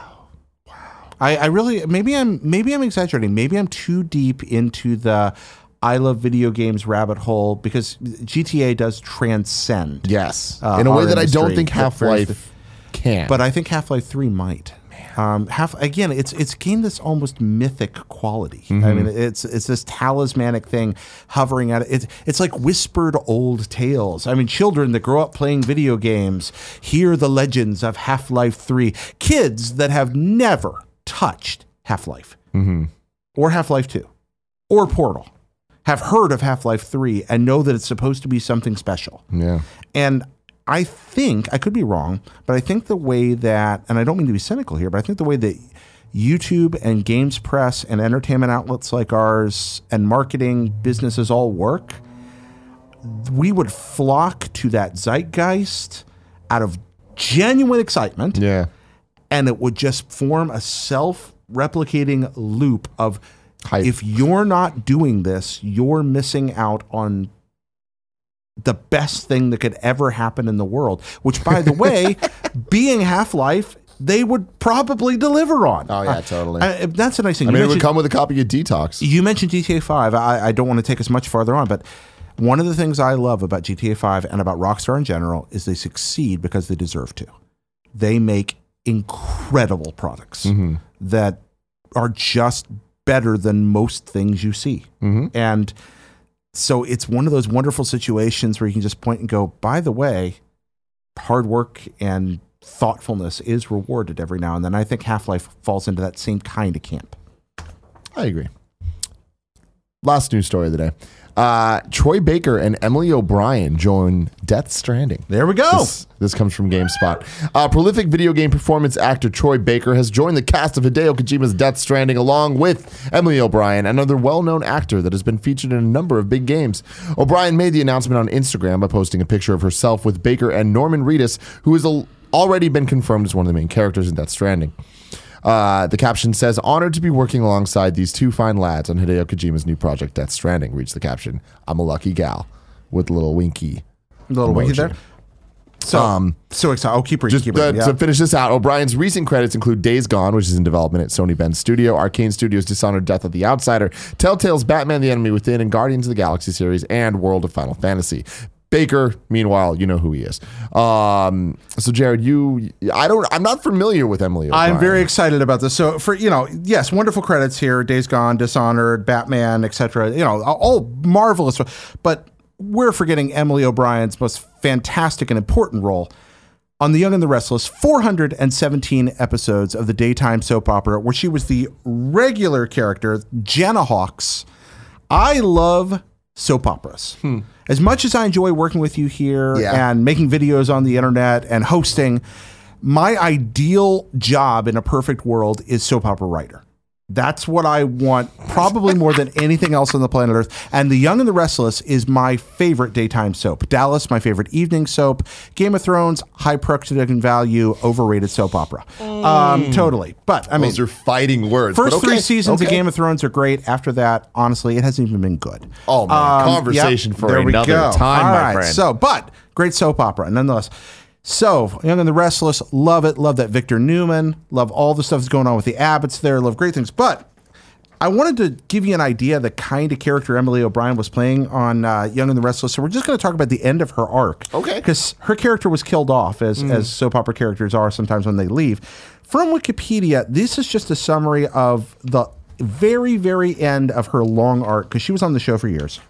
I really maybe I'm exaggerating. Maybe I'm too deep into the I love video games rabbit hole because GTA does transcend. Yes. In a way that I don't think Half-Life can. But I think Half-Life 3 might. It's a game that's almost mythic quality. I mean, it's this talismanic thing hovering at it. It's like whispered old tales. I mean, children that grow up playing video games hear the legends of Half-Life 3. Kids that have never touched Half-Life or Half-Life 2 or Portal have heard of Half-Life 3 and know that it's supposed to be something special. Yeah. And I think, I could be wrong, but I think the way that, and I don't mean to be cynical here, but I think the way that YouTube and games press and entertainment outlets like ours and marketing businesses all work, we would flock to that zeitgeist out of genuine excitement. Yeah. And it would just form a self-replicating loop of hype. If you're not doing this, you're missing out on the best thing that could ever happen in the world, which, by the way, being Half-Life, they would probably deliver on. Oh, yeah, totally. That's a nice thing. I mean, it would come with a copy of Detox. You mentioned GTA 5. I don't want to take us much farther on, but one of the things I love about GTA 5 and about Rockstar in general is they succeed because they deserve to. They make incredible products that are just better than most things you see. And so it's one of those wonderful situations where you can just point and go, by the way, hard work and thoughtfulness is rewarded every now and then. I think Half-Life falls into that same kind of camp. I agree. Last news story of the day. Troy Baker and Emily O'Brien join Death Stranding. There we go. This comes from GameSpot. Prolific video game performance actor Troy Baker has joined the cast of Hideo Kojima's Death Stranding along with Emily O'Brien, another well-known actor that has been featured in a number of big games. O'Brien made the announcement on Instagram by posting a picture of herself with Baker and Norman Reedus, who has already been confirmed as one of the main characters in Death Stranding. The caption says, "Honored to be working alongside these two fine lads on Hideo Kojima's new project, Death Stranding." Reads the caption. "I'm a lucky gal," with a little winky. Little winky there. So excited. I'll keep reading. To finish this out, O'Brien's recent credits include Days Gone, which is in development at Sony Bend Studio, Arcane Studios' Dishonored: Death of the Outsider, Telltale's Batman: The Enemy Within, and Guardians of the Galaxy series, and World of Final Fantasy. Baker, meanwhile, you know who he is. So Jared, I'm not familiar with Emily O'Brien. I'm very excited about this. So for, yes, wonderful credits here. Days Gone, Dishonored, Batman, etc. All marvelous. But we're forgetting Emily O'Brien's most fantastic and important role on The Young and the Restless, 417 episodes of the daytime soap opera, where she was the regular character, Jenna Hawks. I love soap operas. As much as I enjoy working with you here and making videos on the internet and hosting, my ideal job in a perfect world is soap opera writer. That's what I want, probably more than anything else on the planet Earth. And The Young and the Restless is my favorite daytime soap. Dallas, my favorite evening soap. Game of Thrones, high production value, overrated soap opera. Totally. But I mean, those are fighting words. First 3 seasons of Game of Thrones are great. After that, honestly, it hasn't even been good. Oh man, conversation for another time, my friend. So, but great soap opera, nonetheless. So, Young and the Restless, love it. Love that Victor Newman. Love all the stuff that's going on with the Abbotts there. Love great things. But I wanted to give you an idea of the kind of character Emily O'Brien was playing on Young and the Restless. So we're just going to talk about the end of her arc. Okay. Because her character was killed off, as soap opera characters are sometimes when they leave. From Wikipedia, this is just a summary of the very, very end of her long arc, because she was on the show for years.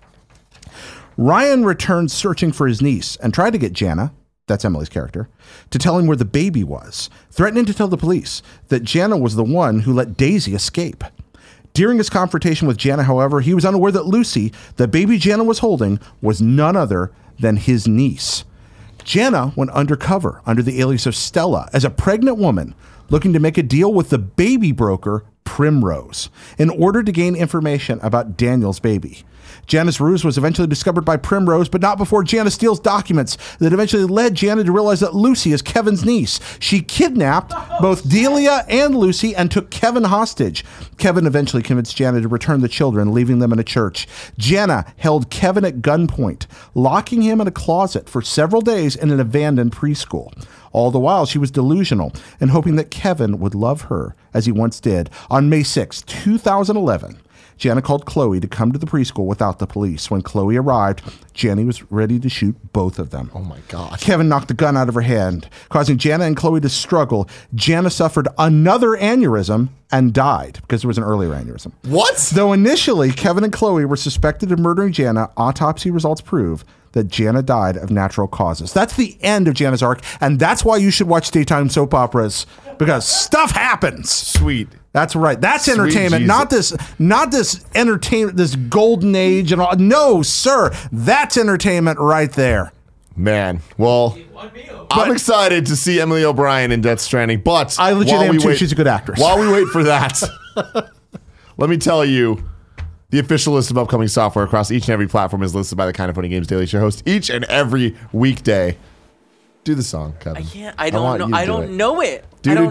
Ryan returned searching for his niece and tried to get Jana, that's Emily's character, to tell him where the baby was, threatening to tell the police that Jana was the one who let Daisy escape. During his confrontation with Jana, however, he was unaware that Lucy, the baby Jana was holding, was none other than his niece. Jana went undercover under the alias of Stella as a pregnant woman looking to make a deal with the baby broker, Primrose, in order to gain information about Daniel's baby. Jana's ruse was eventually discovered by Primrose, but not before Jana steals documents that eventually led Jana to realize that Lucy is Kevin's niece. She kidnapped both Delia and Lucy and took Kevin hostage. Kevin eventually convinced Jana to return the children, leaving them in a church. Jana held Kevin at gunpoint, locking him in a closet for several days in an abandoned preschool. All the while, she was delusional and hoping that Kevin would love her, as he once did. On May 6, 2011, Jana called Chloe to come to the preschool without the police. When Chloe arrived, Jenny was ready to shoot both of them. Oh my God. Kevin knocked the gun out of her hand, causing Jana and Chloe to struggle. Jana suffered another aneurysm and died because there was an earlier aneurysm. What? Though initially Kevin and Chloe were suspected of murdering Jana, autopsy results prove that Jana died of natural causes. That's the end of Jana's arc, and that's why you should watch daytime soap operas, because stuff happens. Sweet. That's right. That's entertainment, not this entertainment, this golden age and all. No, sir. That's entertainment right there. Man, well, I'm excited to see Emily O'Brien in Death Stranding, but I legit am too. She's a good actress. While we wait for that, let me tell you, the official list of upcoming software across each and every platform is listed by the Kind of Funny Games Daily Show host each and every weekday. Do the song, Kevin. I can't. I don't know. I don't know it.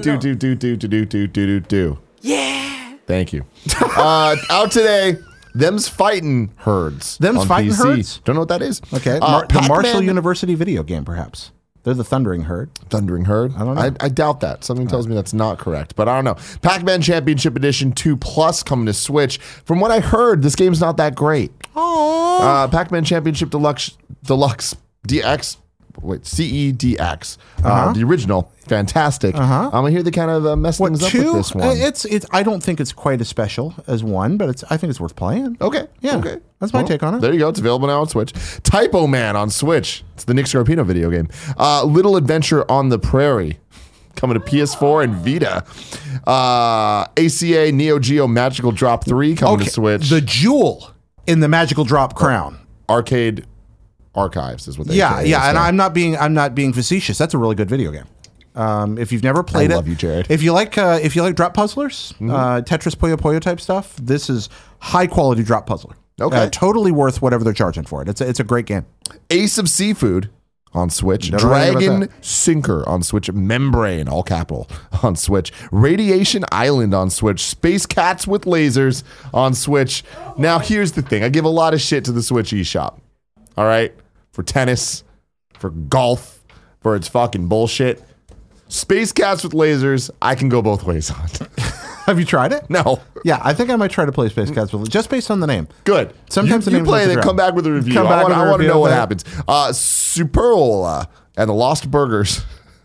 Do. Yeah. Thank you. Out today, Them's Fightin' Herds. Them's Fightin' PC. Herds? Don't know what that is. Okay. The Marshall University video game, perhaps. They're the Thundering Herd. Thundering Herd? I don't know. I doubt that. Something tells me that's not correct, but I don't know. Pac-Man Championship Edition 2 Plus coming to Switch. From what I heard, this game's not that great. Oh. Pac-Man Championship Deluxe DX. Wait, CEDX, the original, fantastic. I hear they kind of mess things up with this one. It's. I don't think it's quite as special as one, but I think it's worth playing. Okay, yeah, okay. That's my take on it. There you go. It's available now on Switch. Typo Man on Switch. It's the Nick Scarpino video game. Little Adventure on the Prairie. coming to PS4 and Vita. ACA Neo Geo Magical Drop 3 coming to Switch. The jewel in the Magical Drop crown. Arcade Archives is what they Yeah, say. and I'm not being facetious. That's a really good video game. If you've never played I love you, Jared. If you like drop puzzlers, Tetris, Puyo Puyo type stuff, this is high quality drop puzzler. Okay. Totally worth whatever they're charging for it. It's a great game. Ace of Seafood on Switch. Never heard about Dragon that. Sinker on Switch. Membrane, all capital, on Switch. Radiation Island on Switch. Space Cats with Lasers on Switch. Now, here's the thing. I give a lot of shit to the Switch eShop. All right? For tennis, for golf, for its fucking bullshit. Space Cats with Lasers, I can go both ways on. Have you tried it? No. Yeah, I think I might try to play Space Cats with just based on the name. Good. Sometimes you the names play don't it and figure come out. back with a review. Come back with a I want to review know of what that. happens. Superola and the Lost Burgers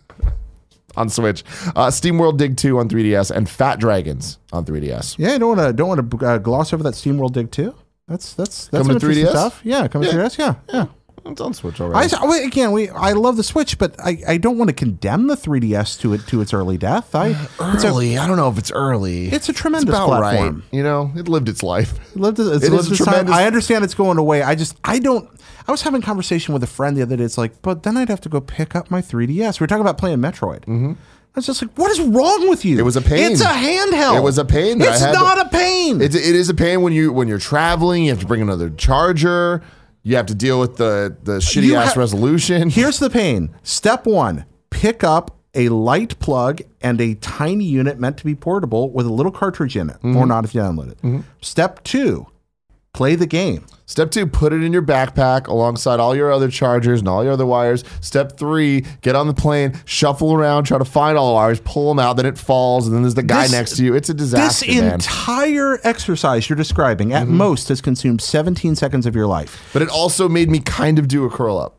on Switch. SteamWorld Dig 2 on 3DS and Fat Dragons on 3DS. Yeah, I don't want to gloss over that SteamWorld Dig 2. That's Coming some to interesting 3DS? stuff. Yeah, coming to 3DS. Yeah. It's on Switch already. I love the Switch, but I don't want to condemn the 3DS to its early death. I don't know if it's early. It's a tremendous about platform. right. You know, it lived its life. It lived its is time. tremendous. I understand it's going away. I was having a conversation with a friend the other day. It's like, but then I'd have to go pick up my 3DS. We were talking about playing Metroid. Mm-hmm. I was just like, what is wrong with you? It was a pain. It's a handheld. It was a pain. It's not a pain. It is a pain when you're traveling. You have to bring another charger. You have to deal with the shitty ass resolution. Here's the pain. Step 1, pick up a light plug and a tiny unit meant to be portable with a little cartridge in it, or not if you download it. Step 2, play the game. Step 2, put it in your backpack alongside all your other chargers and all your other wires. Step 3, get on the plane, shuffle around, try to find all the wires, pull them out, then it falls, and then there's the guy next to you. It's a disaster, This man. entire exercise you're describing at most has consumed 17 seconds of your life. But it also made me kind of do a curl up.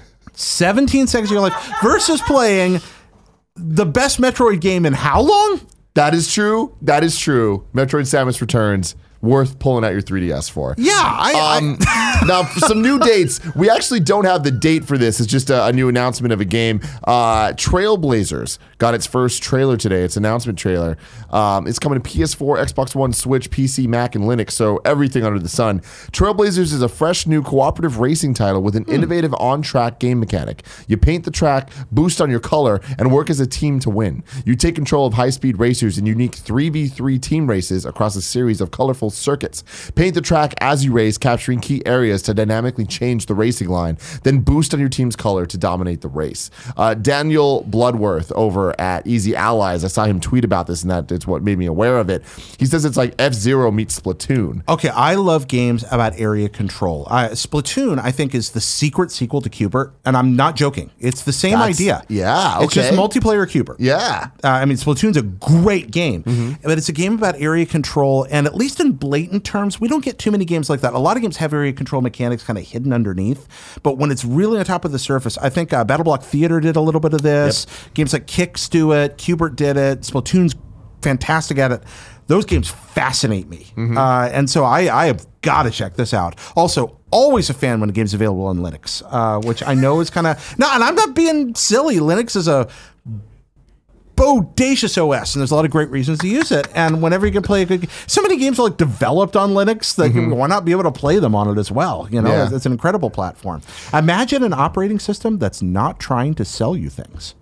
17 seconds of your life versus playing the best Metroid game in how long? That is true. That is true. Metroid Samus Returns. Worth pulling out your 3DS for. Yeah, Now, for some new dates. We actually don't have the date for this. It's just a new announcement of a game. Trailblazers got its first trailer today. Its announcement trailer. It's coming to PS4, Xbox One, Switch, PC, Mac, and Linux, so everything under the sun. Trailblazers is a fresh new cooperative racing title with an innovative on-track game mechanic. You paint the track, boost on your color, and work as a team to win. You take control of high-speed racers in unique 3v3 team races across a series of colorful circuits. Paint the track as you race, capturing key areas to dynamically change the racing line, then boost on your team's color to dominate the race. Daniel Bloodworth over at Easy Allies, I saw him tweet about this, and that it's what made me aware of it. He says it's like F-Zero meets Splatoon. Okay, I love games about area control. Splatoon, I think, is the secret sequel to Q*bert, and I'm not joking. It's the same idea. Yeah, okay. It's just multiplayer Q*bert. Yeah. I mean, Splatoon's a great game, but it's a game about area control, and at least in blatant terms, we don't get too many games like that. A lot of games have area control mechanics kind of hidden underneath, but when it's really on top of the surface, I think BattleBlock Theater did a little bit of this. Yep. Games like Kicks do it. Q*bert did it. Splatoon's fantastic at it. Those games fascinate me, and so I have got to check this out. Also, always a fan when a game's available on Linux, which I know is kind of no, and I'm not being silly. Linux is a bodacious OS, and there's a lot of great reasons to use it. And whenever you can play a good, so many games are like developed on Linux that why not be able to play them on it as well? You know, it's an incredible platform. Imagine an operating system that's not trying to sell you things.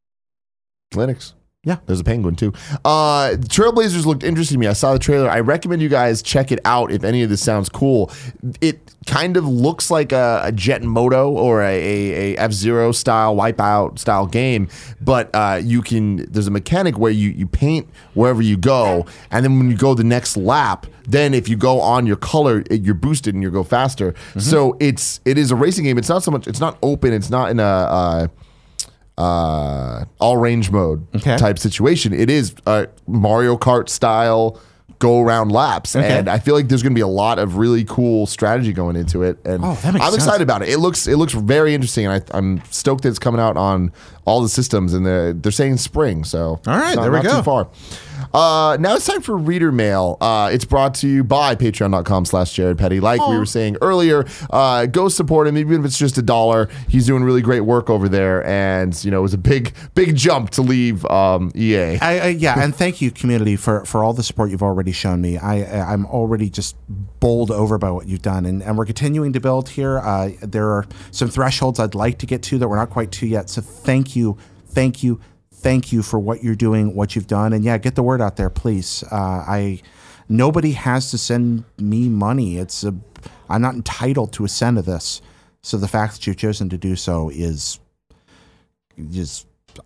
Linux. Yeah. There's a penguin too. Trailblazers looked interesting to me. I saw the trailer. I recommend you guys check it out if any of this sounds cool. It kind of looks like a Jet Moto or a F-Zero style, Wipeout style game, but there's a mechanic where you paint wherever you go, and then when you go the next lap, then if you go on your color, you're boosted and you go faster. So it is a racing game. It's not so much, it's not open, it's not in a all range mode type situation. It is Mario Kart style go around laps, and I feel like there's going to be a lot of really cool strategy going into it. And that makes I'm sense. excited about it. It looks very interesting, and I'm stoked that it's coming out on all the systems. And they're saying spring, so all right, it's there we not go. too far. Now it's time for reader mail. It's brought to you by patreon.com/Jared Petty. Like we were saying earlier, go support him, even if it's just $1. He's doing really great work over there. And, it was a big jump to leave EA. And thank you, community, for all the support you've already shown me. I'm already just bowled over by what you've done. And we're continuing to build here. There are some thresholds I'd like to get to that we're not quite to yet. So thank you for what you're doing, what you've done. And get the word out there, please. Nobody has to send me money. I'm not entitled to a cent of this. So the fact that you've chosen to do so is just,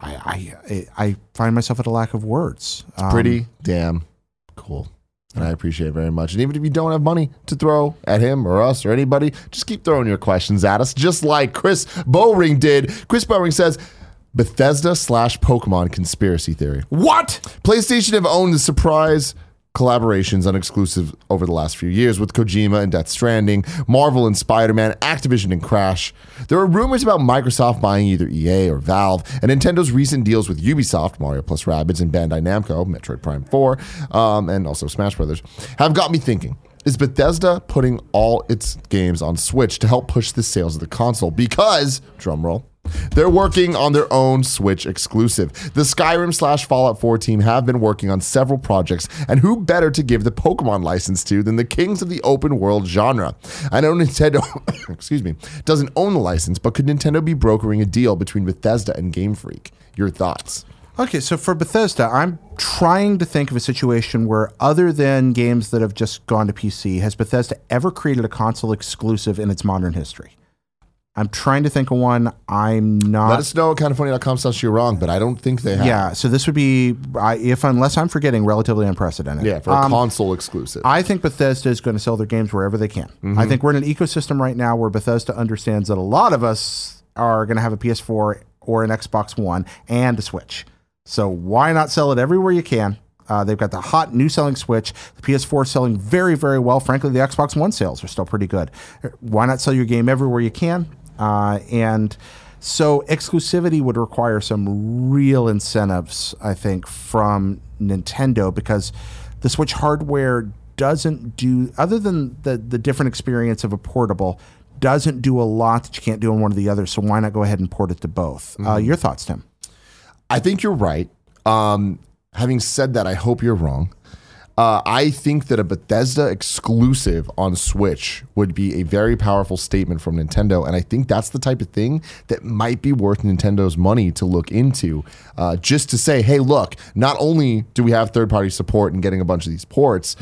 I find myself at a lack of words. Pretty damn cool. And I appreciate it very much. And even if you don't have money to throw at him or us or anybody, just keep throwing your questions at us, just like Chris Bowring did. Chris Bowring says, Bethesda/Pokemon conspiracy theory. What? PlayStation have owned the surprise collaborations on exclusive over the last few years with Kojima and Death Stranding, Marvel and Spider-Man, Activision and Crash. There are rumors about Microsoft buying either EA or Valve, and Nintendo's recent deals with Ubisoft, Mario plus Rabbids, and Bandai Namco, Metroid Prime 4, and also Smash Brothers, have got me thinking. Is Bethesda putting all its games on Switch to help push the sales of the console? Because, drumroll, they're working on their own Switch exclusive. The Skyrim/Fallout 4 team have been working on several projects, and who better to give the Pokemon license to than the kings of the open world genre? I know Nintendo, doesn't own the license, but could Nintendo be brokering a deal between Bethesda and Game Freak? Your thoughts? Okay, so for Bethesda, I'm trying to think of a situation where, other than games that have just gone to PC, has Bethesda ever created a console exclusive in its modern history? I'm trying to think of one. I'm not. Let us know at kindoffunny.com / you're wrong, but I don't think they have. Yeah, so this would be, unless I'm forgetting, relatively unprecedented. Yeah, for a console exclusive. I think Bethesda is going to sell their games wherever they can. Mm-hmm. I think we're in an ecosystem right now where Bethesda understands that a lot of us are going to have a PS4 or an Xbox One and a Switch. So why not sell it everywhere you can? They've got the hot new selling Switch. The PS4 is selling very, very well. Frankly, the Xbox One sales are still pretty good. Why not sell your game everywhere you can? And so exclusivity would require some real incentives, I think, from Nintendo, because the Switch hardware doesn't do, other than the different experience of a portable, doesn't do a lot that you can't do on one of the others. So why not go ahead and port it to both? Your thoughts, Tim? I think you're right. Having said that, I hope you're wrong. I think that a Bethesda exclusive on Switch would be a very powerful statement from Nintendo, and I think that's the type of thing that might be worth Nintendo's money to look into, just to say, hey, look, not only do we have third-party support and getting a bunch of these ports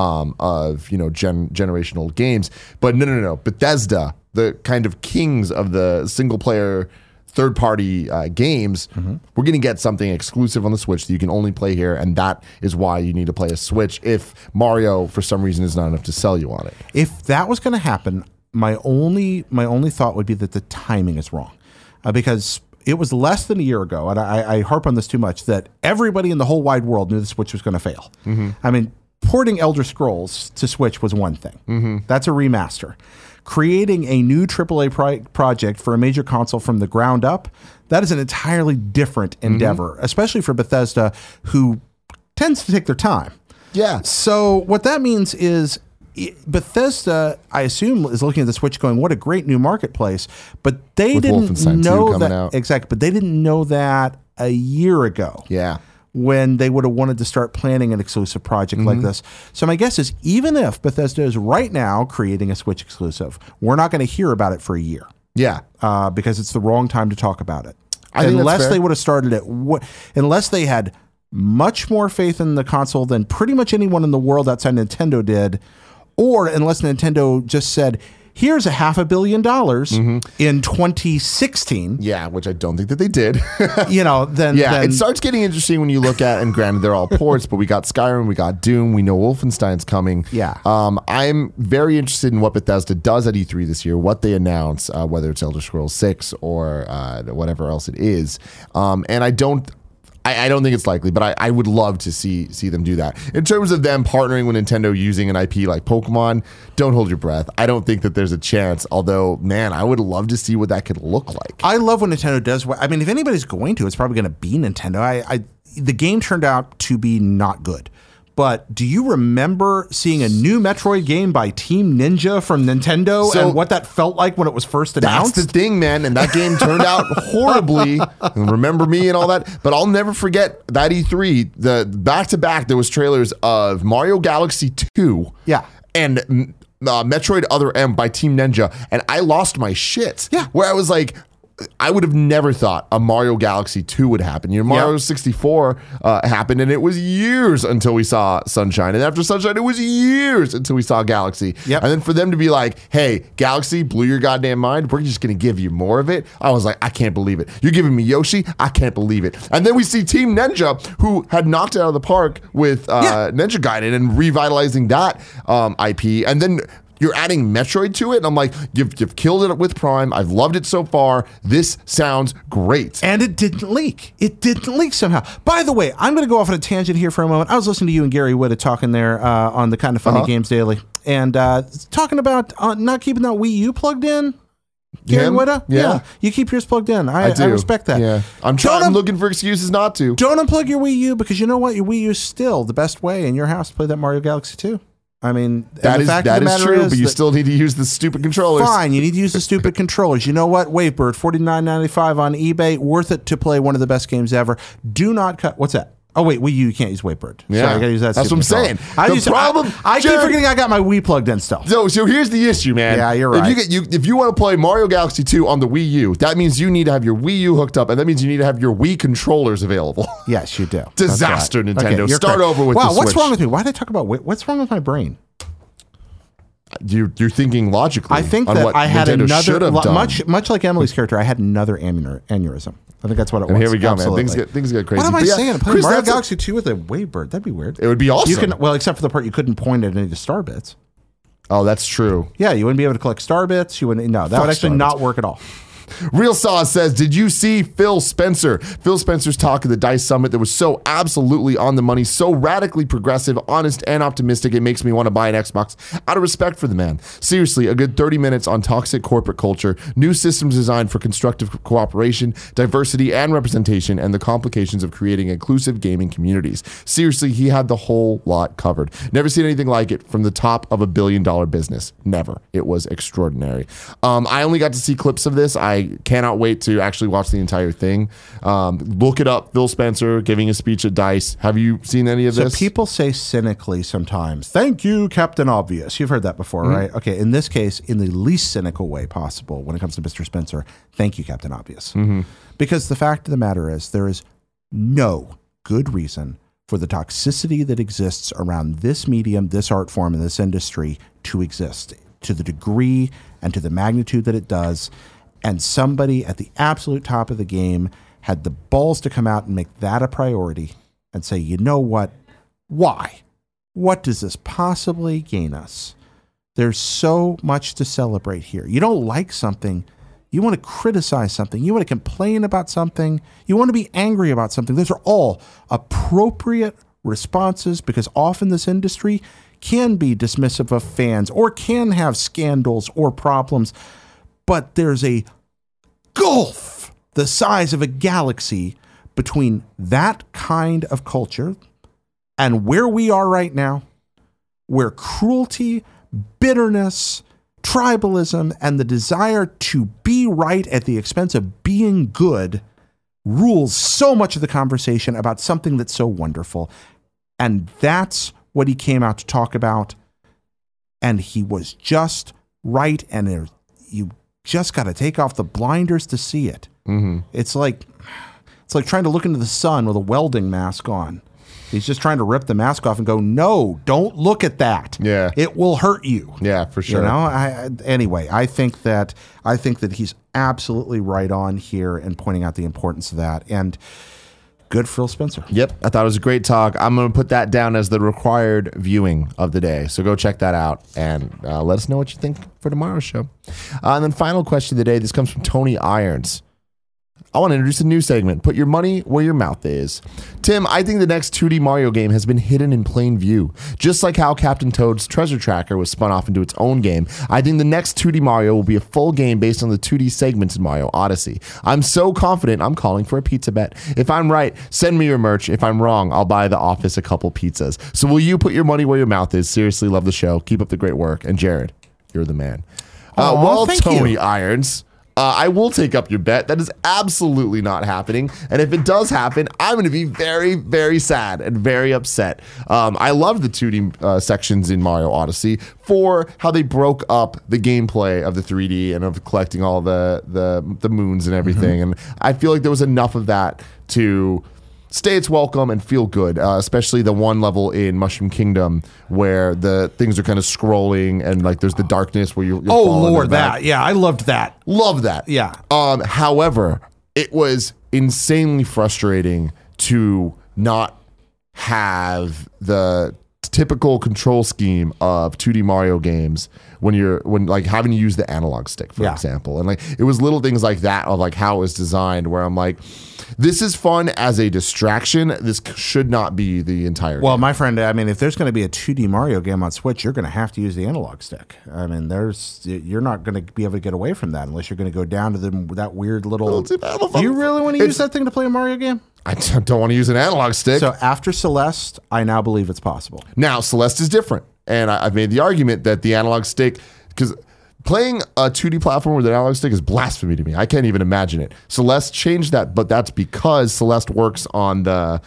of generational games, but no, Bethesda, the kind of kings of the single-player third-party games, we're going to get something exclusive on the Switch that you can only play here, and that is why you need to play a Switch if Mario, for some reason, is not enough to sell you on it. If that was going to happen, my only thought would be that the timing is wrong, because it was less than a year ago, and I harp on this too much, that everybody in the whole wide world knew the Switch was going to fail. I mean, porting Elder Scrolls to Switch was one thing. That's a remaster. Creating a new AAA project for a major console from the ground up, that is an entirely different endeavor, especially for Bethesda, who tends to take their time. Yeah. So what that means is Bethesda, I assume, is looking at the Switch going, what a great new marketplace. But they didn't know that. Exactly. But they didn't know that a year ago. Yeah. When they would have wanted to start planning an exclusive project like this. So my guess is, even if Bethesda is right now creating a Switch exclusive, we're not going to hear about it for a year. Yeah. Because it's the wrong time to talk about it. Unless they would have started it, unless they had much more faith in the console than pretty much anyone in the world outside Nintendo did, or unless Nintendo just said, here's $500 million in 2016. Yeah, which I don't think that they did. Then it starts getting interesting when you look at, and granted, they're all ports, but we got Skyrim, we got Doom, we know Wolfenstein's coming. Yeah. I'm very interested in what Bethesda does at E3 this year, what they announce, whether it's Elder Scrolls 6 or whatever else it is. And I don't think it's likely, but I would love to see them do that. In terms of them partnering with Nintendo using an IP like Pokemon, don't hold your breath. I don't think that there's a chance, although, man, I would love to see what that could look like. I love when Nintendo does what, I mean, if anybody's going to, it's probably going to be Nintendo. the game turned out to be not good. But do you remember seeing a new Metroid game by Team Ninja from Nintendo and what that felt like when it was first announced? That's the thing, man. And that game turned out horribly. And Remember Me and all that. But I'll never forget that E3. The back-to-back, there was trailers of Mario Galaxy 2. Yeah. And Metroid Other M by Team Ninja. And I lost my shit. Yeah. Where I was like, I would have never thought a Mario Galaxy 2 would happen. Mario 64 happened, and it was years until we saw Sunshine. And after Sunshine, it was years until we saw Galaxy. Yep. And then for them to be like, hey, Galaxy blew your goddamn mind. We're just going to give you more of it. I was like, I can't believe it. You're giving me Yoshi? I can't believe it. And then we see Team Ninja, who had knocked it out of the park with Ninja Gaiden and revitalizing that IP. And then you're adding Metroid to it, and I'm like, you've killed it with Prime. I've loved it so far. This sounds great. And it didn't leak. It didn't leak somehow. By the way, I'm going to go off on a tangent here for a moment. I was listening to you and Gary Whitta talking there on the Kind of Funny Games Daily, and talking about not keeping that Wii U plugged in. Gary Whitta? Yeah. You keep yours plugged in. I respect that. Yeah. I'm looking for excuses not to. Don't unplug your Wii U, because you know what? Your Wii U is still the best way in your house to play that Mario Galaxy 2. I mean, that is true, but you still need to use the stupid controllers. Fine, you need to use the stupid controllers. You know what? Wavebird, $49.95 on eBay, worth it to play one of the best games ever. Do not cut. What's that? Oh wait, Wii U, you can't use Wavebird. Yeah, sorry, I gotta use that. That's what I'm saying. I keep forgetting I got my Wii plugged in still. So here's the issue, man. Yeah, you're right. If you want to play Mario Galaxy 2 on the Wii U, that means you need to have your Wii U hooked up, and that means you need to have your Wii controllers available. Yes, you do. Disaster, right. Nintendo. Okay, Start over with the Switch. Wow, what's wrong with me? Why did I talk about what's wrong with my brain? You're thinking logically. I think on that what I had Nintendo another should have done. much like Emily's character. I had another aneurysm. I think that's what it was. And here we go, Absolutely. man. Things get crazy. What am I saying? Play Chris, Mario Galaxy 2 with a Wavebird. That'd be weird. It would be awesome. Except for the part you couldn't point at any of the star bits. Oh, that's true. Yeah, you wouldn't be able to collect star bits. You wouldn't. No, that would actually not work at all. Real Saw says, did you see Phil Spencer? Phil Spencer's talk at the DICE Summit that was so absolutely on the money, so radically progressive, honest, and optimistic, it makes me want to buy an Xbox out of respect for the man. Seriously, a good 30 minutes on toxic corporate culture, new systems designed for constructive cooperation, diversity and representation, and the complications of creating inclusive gaming communities. Seriously, he had the whole lot covered. Never seen anything like it from the top of $1 billion business. Never. It was extraordinary. I only got to see clips of this. I cannot wait to actually watch the entire thing. Look it up. Phil Spencer giving a speech at DICE. Have you seen any of this? So people say cynically sometimes, thank you, Captain Obvious. You've heard that before, right? Okay, in this case, in the least cynical way possible when it comes to Mr. Spencer, thank you, Captain Obvious. Because the fact of the matter is, there is no good reason for the toxicity that exists around this medium, this art form, and this industry to exist to the degree and to the magnitude that it does. And somebody at the absolute top of the game had the balls to come out and make that a priority and say, you know what? Why? What does this possibly gain us? There's so much to celebrate here. You don't like something. You want to criticize something. You want to complain about something. You want to be angry about something. Those are all appropriate responses, because often this industry can be dismissive of fans or can have scandals or problems. But there's a gulf the size of a galaxy between that kind of culture and where we are right now, where cruelty, bitterness, tribalism, and the desire to be right at the expense of being good rules so much of the conversation about something that's so wonderful. And that's what he came out to talk about. And he was just right. And you just got to take off the blinders to see it. It's like trying to look into the sun with a welding mask on. He's just trying to rip the mask off and go, no, don't look at that. Yeah. It will hurt you. Yeah, for sure. You know, anyway, I think that he's absolutely right on here and pointing out the importance of that. And good Phil Spencer. Yep. I thought it was a great talk. I'm going to put that down as the required viewing of the day. So go check that out and let us know what you think for tomorrow's show. And then final question of the day. This comes from Tony Irons. I want to introduce a new segment. Put your money where your mouth is. Tim, I think the next 2D Mario game has been hidden in plain view. Just like how Captain Toad's Treasure Tracker was spun off into its own game, I think the next 2D Mario will be a full game based on the 2D segments in Mario Odyssey. I'm so confident I'm calling for a pizza bet. If I'm right, send me your merch. If I'm wrong, I'll buy the office a couple pizzas. So will you put your money where your mouth is? Seriously, love the show. Keep up the great work. And Jared, you're the man. Well, Tony Irons, I will take up your bet. That is absolutely not happening. And if it does happen, I'm going to be very, very sad and very upset. I love the 2D sections in Mario Odyssey for how they broke up the gameplay of the 3D and of collecting all the moons and everything. And I feel like there was enough of that to stay its welcome and feel good, especially the one level in Mushroom Kingdom where the things are kind of scrolling and like there's the darkness where you're oh Lord, that I loved that. Love that. Yeah. However, it was insanely frustrating to not have the typical control scheme of 2D Mario games when like having to use the analog stick, for example. And like it was little things like that of like how it was designed where I'm like, this is fun as a distraction. This should not be the entire game. My friend, I mean, if there's going to be a 2D Mario game on Switch, you're going to have to use the analog stick. I mean, you're not going to be able to get away from that unless you're going to go down to that weird little. Do you really want to use that thing to play a Mario game? I don't want to use an analog stick. So after Celeste, I now believe it's possible. Now, Celeste is different. And I've made the argument that the analog stick, because playing a 2D platform with an analog stick is blasphemy to me. I can't even imagine it. Celeste changed that, but that's because Celeste works on the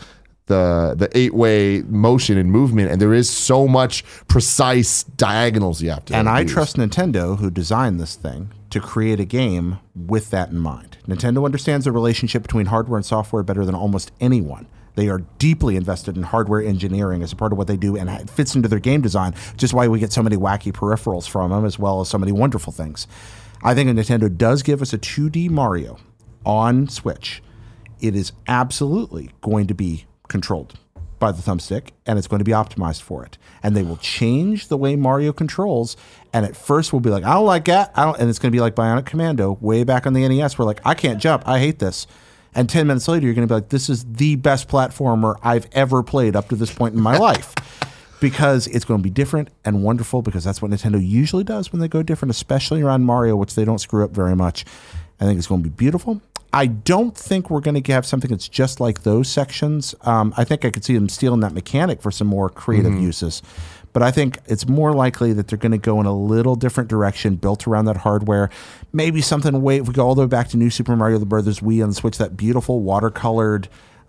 8-way motion and movement, and there is so much precise diagonals you have to And I use. trust Nintendo, who designed this thing, to create a game with that in mind. Nintendo understands the relationship between hardware and software better than almost anyone. They are deeply invested in hardware engineering as a part of what they do, and it fits into their game design, which is why we get so many wacky peripherals from them, as well as so many wonderful things. I think if Nintendo does give us a 2D Mario on Switch, it is absolutely going to be controlled by the thumbstick, and it's going to be optimized for it. And they will change the way Mario controls, and at first we'll be like, I don't like that. And it's going to be like Bionic Commando way back on the NES. We're like, I can't jump. I hate this. And 10 minutes later, you're going to be like, this is the best platformer I've ever played up to this point in my life. Because it's going to be different and wonderful, because that's what Nintendo usually does when they go different, especially around Mario, which they don't screw up very much. I think it's going to be beautiful. I don't think we're going to have something that's just like those sections. I think I could see them stealing that mechanic for some more creative uses. But I think it's more likely that they're going to go in a little different direction built around that hardware. Maybe something, if we go all the way back to New Super Mario Bros. Wii on the Switch, that beautiful watercolored,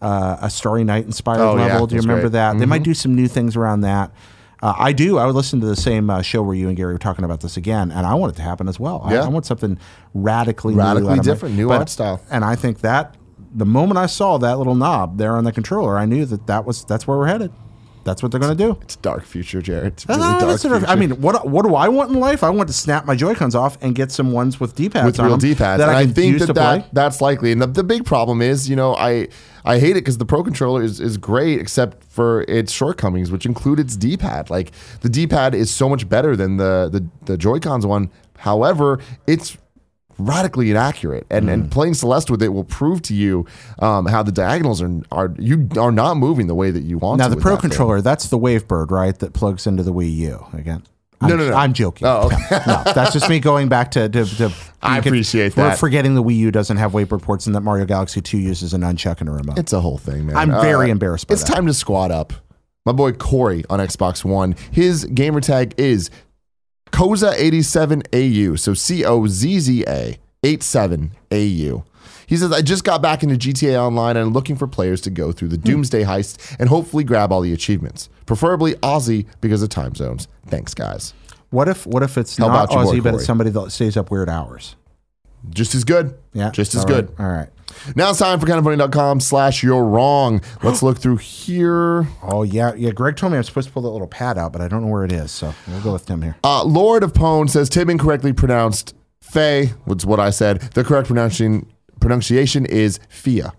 A Starry Night inspired level. Do you remember that? They might do some new things around that. I do. I would listen to the same show where you and Gary were talking about this again, and I want it to happen as well. I want something radically different, new art style. And I think that the moment I saw that little knob there on the controller, I knew that's where we're headed. That's what they're going to do. It's dark future, Jared. It's really dark future. I mean, what do I want in life? I want to snap my Joy-Cons off and get some ones with D-pads with on real them D-pads. that and I can think use to play. That's likely. And the big problem is, I hate it because the Pro Controller is great except for its shortcomings, which include its D-pad. Like the D-pad is so much better than the Joy-Cons one. However, it's radically inaccurate, and playing Celeste with it will prove to you how the diagonals are not moving the way that you want. Now to the Pro Controller, that's the Wavebird, right? That plugs into the Wii U again. No. I'm joking. Oh, okay. No, that's just me going back to I appreciate that. We're forgetting the Wii U doesn't have Wavebird ports, and that Mario Galaxy 2 uses a nunchuck and a remote. It's a whole thing, man. I'm very embarrassed by It's time to squad up. My boy Corey on Xbox One, his gamer tag is Kozza87AU. So COZZA 87AU. He says, I just got back into GTA Online and I'm looking for players to go through the Doomsday Heist and hopefully grab all the achievements. Preferably Aussie because of time zones. Thanks, guys. What if it's not Aussie, but it's somebody that stays up weird hours? Just as good. Yeah. Just as good. All right. Now it's time for kindoffunny.com/you're wrong. Let's look through here. Oh, yeah. Yeah, Greg told me I'm supposed to pull that little pad out, but I don't know where it is, so we'll go with Tim here. Lord of Pone says, Tim incorrectly pronounced Faye, was what I said. The correct pronunciation is Fia.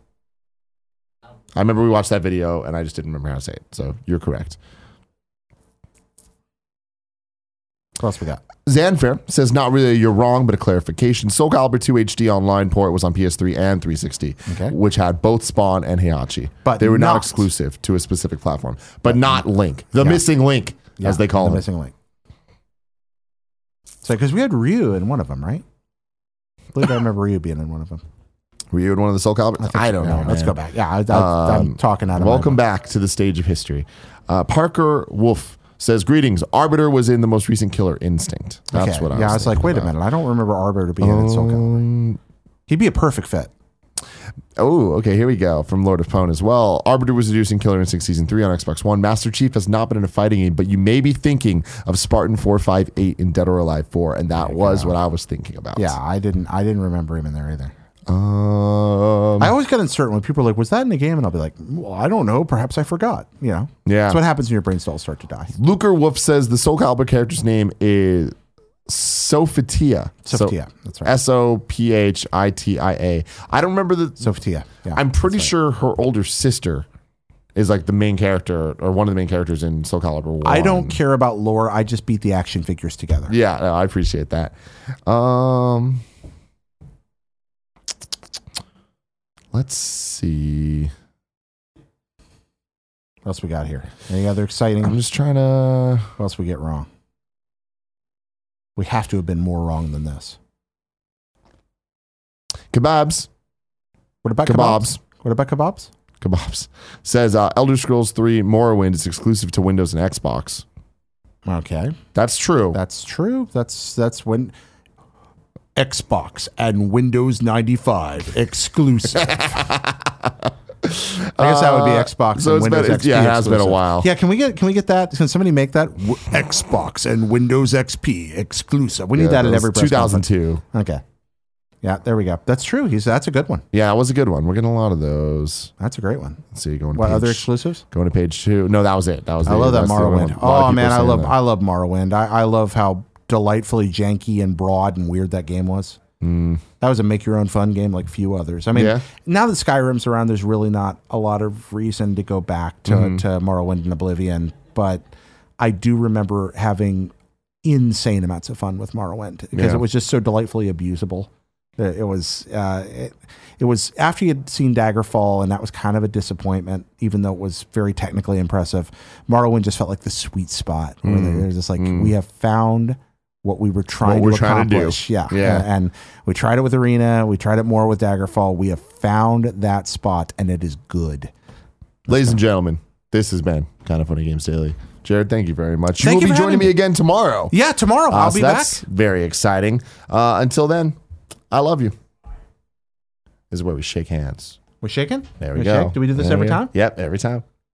I remember we watched that video, and I just didn't remember how to say it, so you're correct. What else we got? Zanfair says, not really you're wrong, but a clarification. Soul Calibur 2 HD Online port was on PS3 and 360, which had both Spawn and Heihachi. But they were not exclusive to a specific platform. But not Link. The missing Link, as they call it. The missing Link. So, because we had Ryu in one of them, right? I believe I remember Ryu being in one of them. Were you in one of the Soul Calibur? I don't know. Let's go back. Yeah, I'm talking out of welcome back to the stage of history. Parker Wolf says, greetings. Arbiter was in the most recent Killer Instinct. That's what I was Yeah, I was like, wait a minute. I don't remember Arbiter being in Soul Calibur. He'd be a perfect fit. Oh, okay. Here we go. From Lord of Pwn as well. Arbiter was introduced in Killer Instinct Season 3 on Xbox One. Master Chief has not been in a fighting game, but you may be thinking of Spartan 458 in Dead or Alive 4, and that was what I was thinking about. Yeah, I didn't remember him in there either. I always get uncertain when people are like, was that in the game? And I'll be like, well, I don't know. Perhaps I forgot. You know? Yeah. That's what happens when your brain cells start to die. Luker Wolf says the Soul Calibur character's name is Sophitia. Sophitia. That's right. Sophitia. I don't remember the... Sophitia. Yeah. I'm pretty sure her older sister is like the main character or one of the main characters in Soul Calibur 1. I don't care about lore. I just beat the action figures together. Yeah, no, I appreciate that. Let's see. What else we got here? Any other exciting? I'm just trying to... What else we get wrong? We have to have been more wrong than this. Kebabs. What about kebabs? What about kebabs? Kebabs. Says Elder Scrolls 3 Morrowind is exclusive to Windows and Xbox. Okay. That's true. That's true. That's when... Xbox and Windows 95 exclusive. I guess that would be Xbox and Windows XP. Yeah, it has been a while. Yeah, can we get that? Can somebody make that Xbox and Windows XP exclusive? We need that at every press 2002. Conference. Okay. Yeah, there we go. That's true. That's a good one. Yeah, it was a good one. We're getting a lot of those. That's a great one. Let's see. Going to what other exclusives? Going to page 2. No, that was it. That was. I love that Morrowind. Oh man, I love Morrowind. I love how delightfully janky and broad and weird that game was. That was a make your own fun game like few others. I mean, now that Skyrim's around, there's really not a lot of reason to go back to Morrowind and Oblivion, but I do remember having insane amounts of fun with Morrowind because it was just so delightfully abusable. It was after you had seen Daggerfall, and that was kind of a disappointment, even though it was very technically impressive. Morrowind just felt like the sweet spot where they're just like, we have found what we were trying to accomplish. Yeah. And we tried it with Arena. We tried it more with Daggerfall. We have found that spot, and it is good. Ladies and gentlemen, this has been Kind of Funny Games Daily. Jared, thank you very much. You will be joining me again tomorrow. Yeah, tomorrow. I'll be back. That's very exciting. Until then, I love you. This is where we shake hands. We're shaking? There we go. Do we do this every time? Yep, every time.